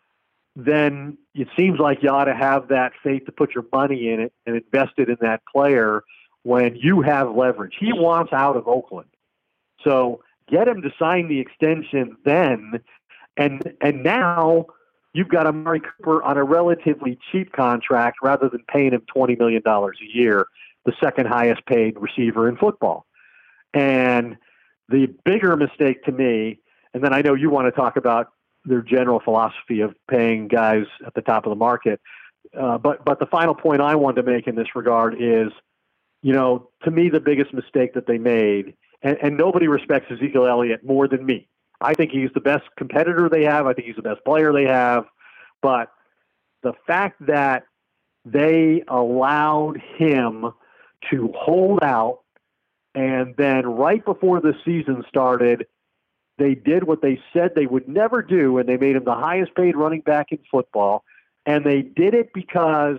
then it seems like you ought to have that faith to put your money in it and invest it in that player when you have leverage. He wants out of Oakland. So get him to sign the extension then, and now you've got Amari Cooper on a relatively cheap contract rather than paying him $20 million a year, the second highest paid receiver in football. And the bigger mistake to me, and then I know you want to talk about their general philosophy of paying guys at the top of the market. But the final point I wanted to make in this regard is, to me, the biggest mistake that they made, and nobody respects Ezekiel Elliott more than me. I think he's the best competitor they have. I think he's the best player they have. But the fact that they allowed him to hold out, and then right before the season started, they did what they said they would never do, and they made him the highest paid running back in football. And they did it because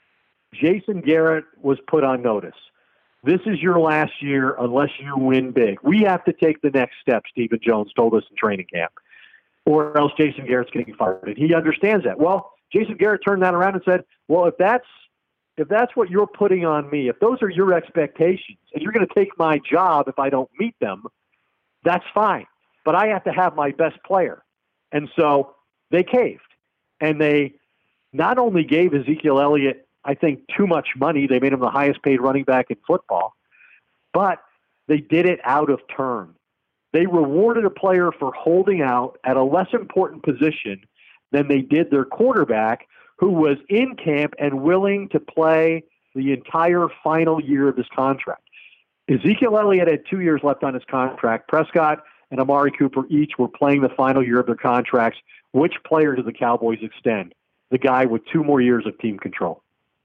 Jason Garrett was put on notice. This is your last year unless you win big. We have to take the next step, Stephen Jones told us in training camp, or else Jason Garrett's getting fired. And he understands that. Well, Jason Garrett turned that around and said, well, if that's what you're putting on me, if those are your expectations, and you're going to take my job if I don't meet them, that's fine. But I have to have my best player. And so they caved. And they not only gave Ezekiel Elliott, I think, too much money. They made him the highest paid running back in football. But they did it out of turn. They rewarded a player for holding out at a less important position than they did their quarterback, who was in camp and willing to play the entire final year of his contract. Ezekiel Elliott had 2 years left on his contract. Prescott and Amari Cooper each were playing the final year of their contracts. Which player do the Cowboys extend? The guy with 2 more years of team control.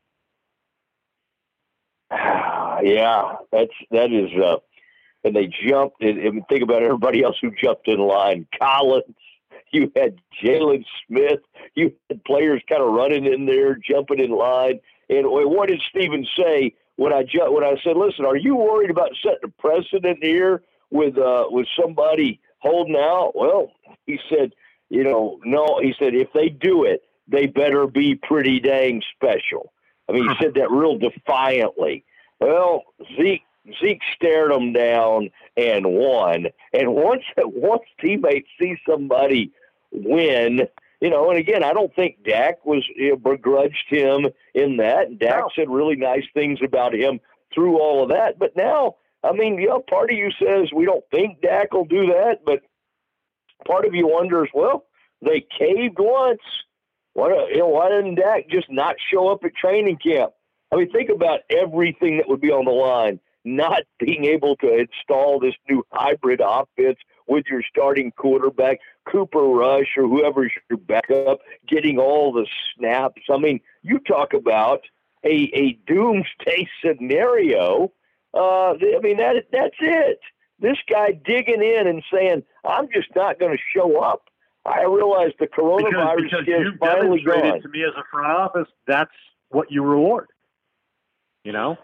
Yeah, that is, and they jumped. And think about everybody else who jumped in line. Collins, you had Jalen Smith, you had players kind of running in there, jumping in line. And what did Stephen say when I said, "Listen, are you worried about setting a precedent here with somebody holding out?" Well, he said, no. He said if they do it, they better be pretty dang special. I mean, he said that real defiantly. Well, Zeke stared them down and won. And once teammates see somebody win, and again, I don't think Dak was begrudged him in that. Dak said really nice things about him through all of that. But now, I mean, part of you says we don't think Dak will do that, but part of you wonders, well, they caved once. Why didn't Dak just not show up at training camp? I mean, think about everything that would be on the line, not being able to install this new hybrid offense with your starting quarterback, Cooper Rush, or whoever's your backup, getting all the snaps. I mean, you talk about a doomsday scenario. I mean, that's it. This guy digging in and saying, I'm just not going to show up. I realize the coronavirus because is you've finally demonstrated gone. to me as a front office, that's what you reward. Yeah.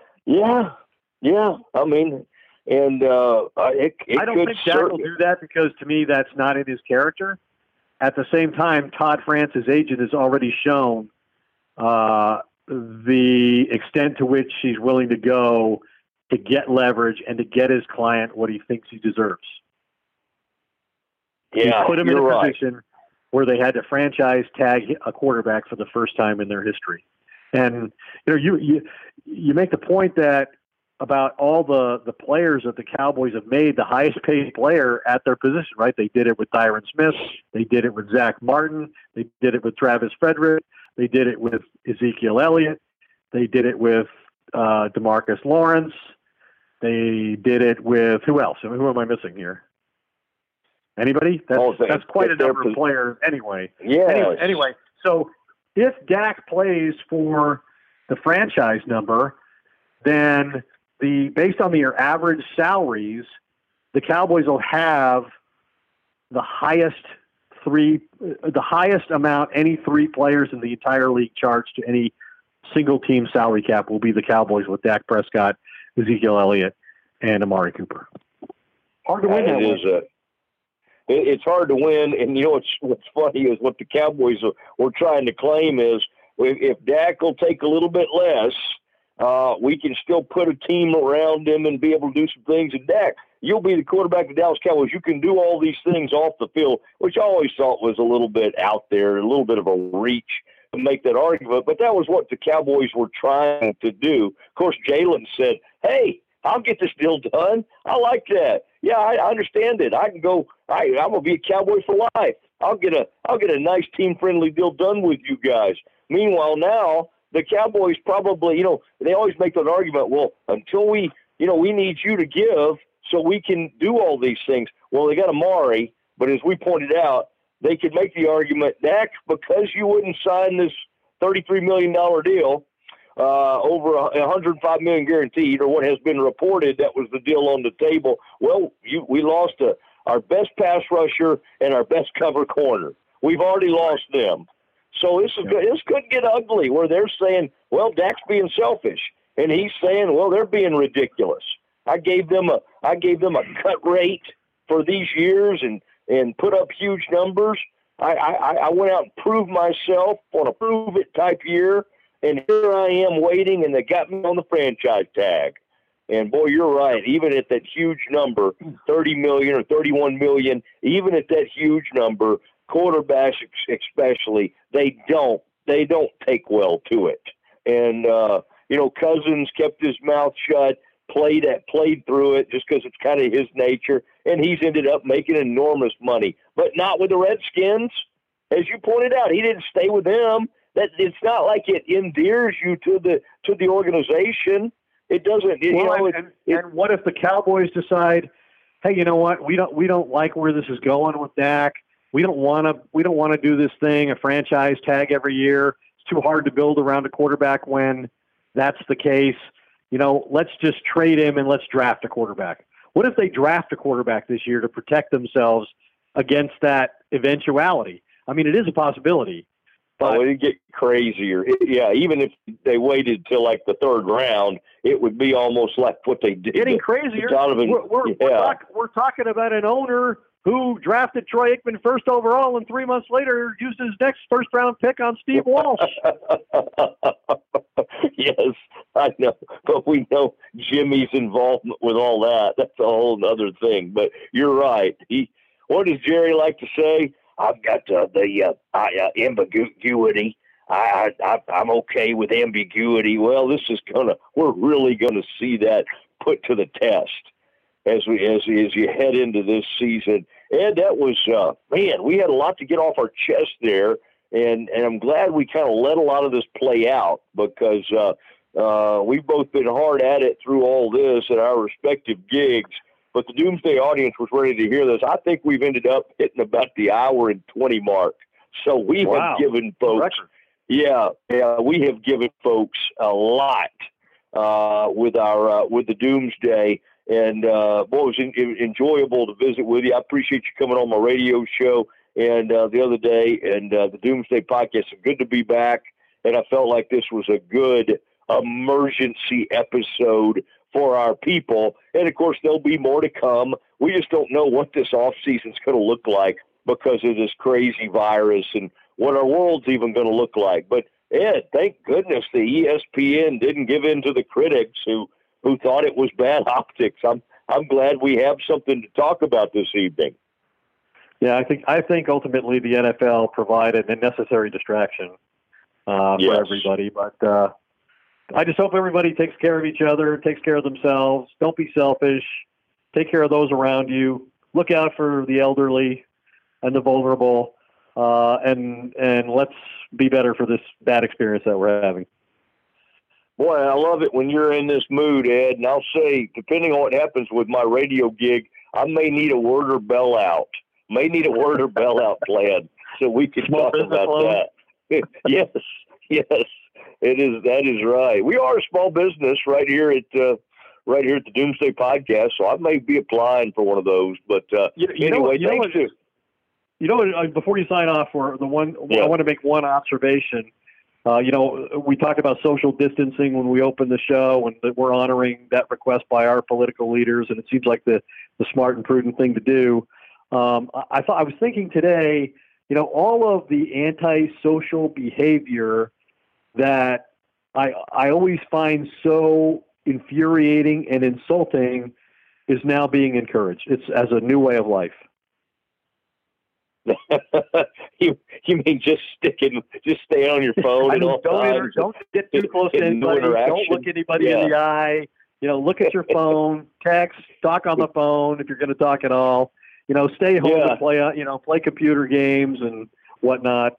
I mean, and I don't think Dak will do that because to me that's not in his character. At the same time, Todd France's agent has already shown the extent to which he's willing to go to get leverage and to get his client what he thinks he deserves. Yeah, he put him in a right. position where they had to franchise tag a quarterback for the first time in their history. And you make the point that about all the players that the Cowboys have made the highest paid player at their position, right? They did it with Tyron Smith. They did it with Zach Martin. They did it with Travis Frederick. They did it with Ezekiel Elliott. They did it with DeMarcus Lawrence. They did it with who else? I mean, who am I missing here? Anybody? That's quite a number of players anyway. Yeah. Anyway, so if Dak plays for the franchise number, then based on their average salaries, the Cowboys will have the highest amount any three players in the entire league charged to any single team salary cap will be the Cowboys with Dak Prescott, Ezekiel Elliott, and Amari Cooper. Hard to win that one. It's hard to win, and what's funny is what the Cowboys were trying to claim is if Dak will take a little bit less, we can still put a team around him and be able to do some things. And Dak, you'll be the quarterback of the Dallas Cowboys. You can do all these things off the field, which I always thought was a little bit out there, a little bit of a reach to make that argument. But that was what the Cowboys were trying to do. Of course, Jalen said, hey, I'll get this deal done. I like that. Yeah, I understand it. I can go. I'm gonna be a Cowboy for life. I'll get a nice team-friendly deal done with you guys. Meanwhile, now the Cowboys probably, they always make that argument. Well, until we need you to give so we can do all these things. Well, they got Amari, but as we pointed out, they could make the argument, Dak, because you wouldn't sign this $33 million deal. Over $105 million guaranteed, or what has been reported, that was the deal on the table. Well, we lost our best pass rusher and our best cover corner. We've already lost them. So this could get ugly where they're saying, well, Dak's being selfish. And he's saying, well, they're being ridiculous. I gave them a cut rate for these years and put up huge numbers. I went out and proved myself on a prove-it type year. And here I am waiting, and they got me on the franchise tag. And, boy, you're right. Even at that huge number, $30 million or $31 million, even at that huge number, quarterbacks especially, they don't take well to it. And, Cousins kept his mouth shut, played through it just because it's kind of his nature, and he's ended up making enormous money. But not with the Redskins. As you pointed out, he didn't stay with them. That it's not like it endears you to the organization. It doesn't. And what if the Cowboys decide, hey, you know what? We don't like where this is going with Dak. We don't want to do this thing, a franchise tag every year. It's too hard to build around a quarterback when that's the case. Let's just trade him and let's draft a quarterback. What if they draft a quarterback this year to protect themselves against that eventuality? I mean, it is a possibility. But it'd get crazier. Even if they waited till like the third round, it would be almost like what they did. Getting crazier. We're talking about an owner who drafted Troy Aikman first overall and 3 months later used his next first-round pick on Steve Walsh. Yes, I know. But we know Jimmy's involvement with all that. That's a whole other thing. But you're right. What does Jerry like to say? I've got the ambiguity. I'm okay with ambiguity. Well, we're really gonna see that put to the test as you head into this season. And that was we had a lot to get off our chest there, and I'm glad we kind of let a lot of this play out because we've both been hard at it through all this at our respective gigs. But the Doomsday audience was ready to hear this. I think we've ended up hitting about the hour and 20 mark. So we have given folks, we have given folks a lot with the Doomsday. And boy, it was enjoyable to visit with you. I appreciate you coming on my radio show. and the other day, and the Doomsday Podcast. It's good to be back, and I felt like this was a good emergency episode for our people. And, of course, there'll be more to come. We just don't know what this offseason is going to look like because of this crazy virus and what our world's even going to look like. But, Ed, thank goodness the ESPN didn't give in to the critics who thought it was bad optics. I'm glad we have something to talk about this evening. Yeah, I think ultimately the NFL provided a necessary distraction for everybody. But I just hope everybody takes care of each other, takes care of themselves. Don't be selfish. Take care of those around you. Look out for the elderly and the vulnerable, and let's be better for this bad experience that we're having. Boy, I love it when you're in this mood, Ed. And I'll say, depending on what happens with my radio gig, I may need a word or bell out. Plan so we can talk about that. Yes, it is. That is right. We are a small business right here at the Doomsday Podcast, so I may be applying for one of those. But anyway, thanks to. Before you sign off, I want to make one observation. We talk about social distancing when we open the show, and that we're honoring that request by our political leaders, and it seems like the smart and prudent thing to do. I was thinking today, all of the antisocial behavior that I always find so infuriating and insulting is now being encouraged. It's as a new way of life. you mean just stay on your phone? Don't get too close to anybody. Don't look anybody in the eye. Look at your phone, text, talk on the phone if you're going to talk at all. Stay home and play computer games and whatnot.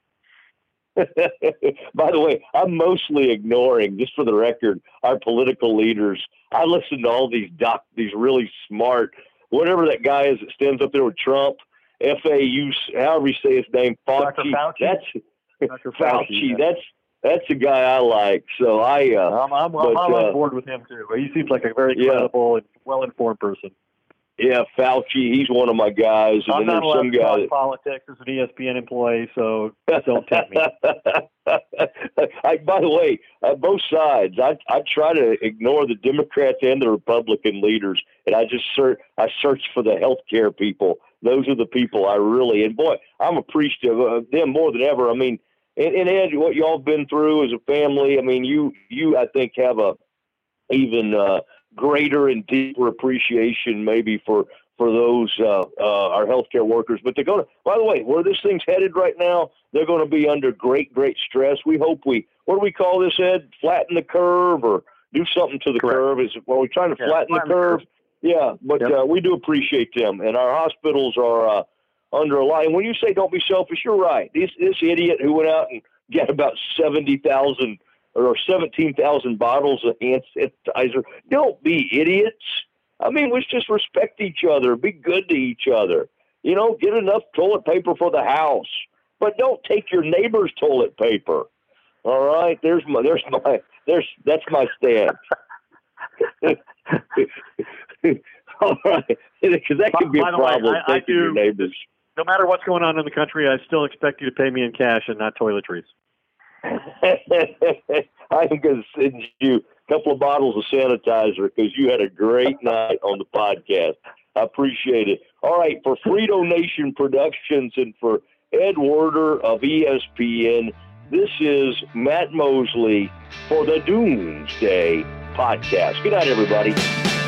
By the way, I'm mostly ignoring, just for the record, our political leaders. I listen to all these really smart, whatever that guy is that stands up there with Trump, FAU, however you say his name, Fauci. Dr. Fauci. That's Dr. Fauci. Yeah. That's a guy I like. So I'm on board with him too. He seems like a very credible and well-informed person. Yeah, Fauci, he's one of my guys. I'm not allowed to talk politics as an ESPN employee, so don't tempt me. By the way, both sides, I try to ignore the Democrats and the Republican leaders, and I search for the healthcare people. Those are the people I really, and boy, I'm appreciative of them more than ever. I mean, and Ed, what y'all been through as a family, I mean, you I think have a even greater and deeper appreciation maybe for those our healthcare workers. But they're going to, by the way, where this thing's headed right now, they're going to be under great stress. We hope what do we call this, Ed? Flatten the curve or do something to the curve? Are we trying to flatten the curve? Yeah, but we do appreciate them, and our hospitals are under a lot. And when you say don't be selfish, you're right. This idiot who went out and got about 70,000 or 17,000 bottles of hand sanitizer. Don't be idiots. I mean, let's just respect each other. Be good to each other. Get enough toilet paper for the house, but don't take your neighbor's toilet paper. All right, that's my stand. All right, because that could be a problem. I do. Your neighbors. No matter what's going on in the country, I still expect you to pay me in cash and not toiletries. I'm going to send you a couple of bottles of sanitizer because you had a great night on the podcast. I appreciate it. All right, for Frito Nation Productions and for Ed Werder of ESPN, this is Matt Mosley for the Doomsday Podcast. Good night, everybody.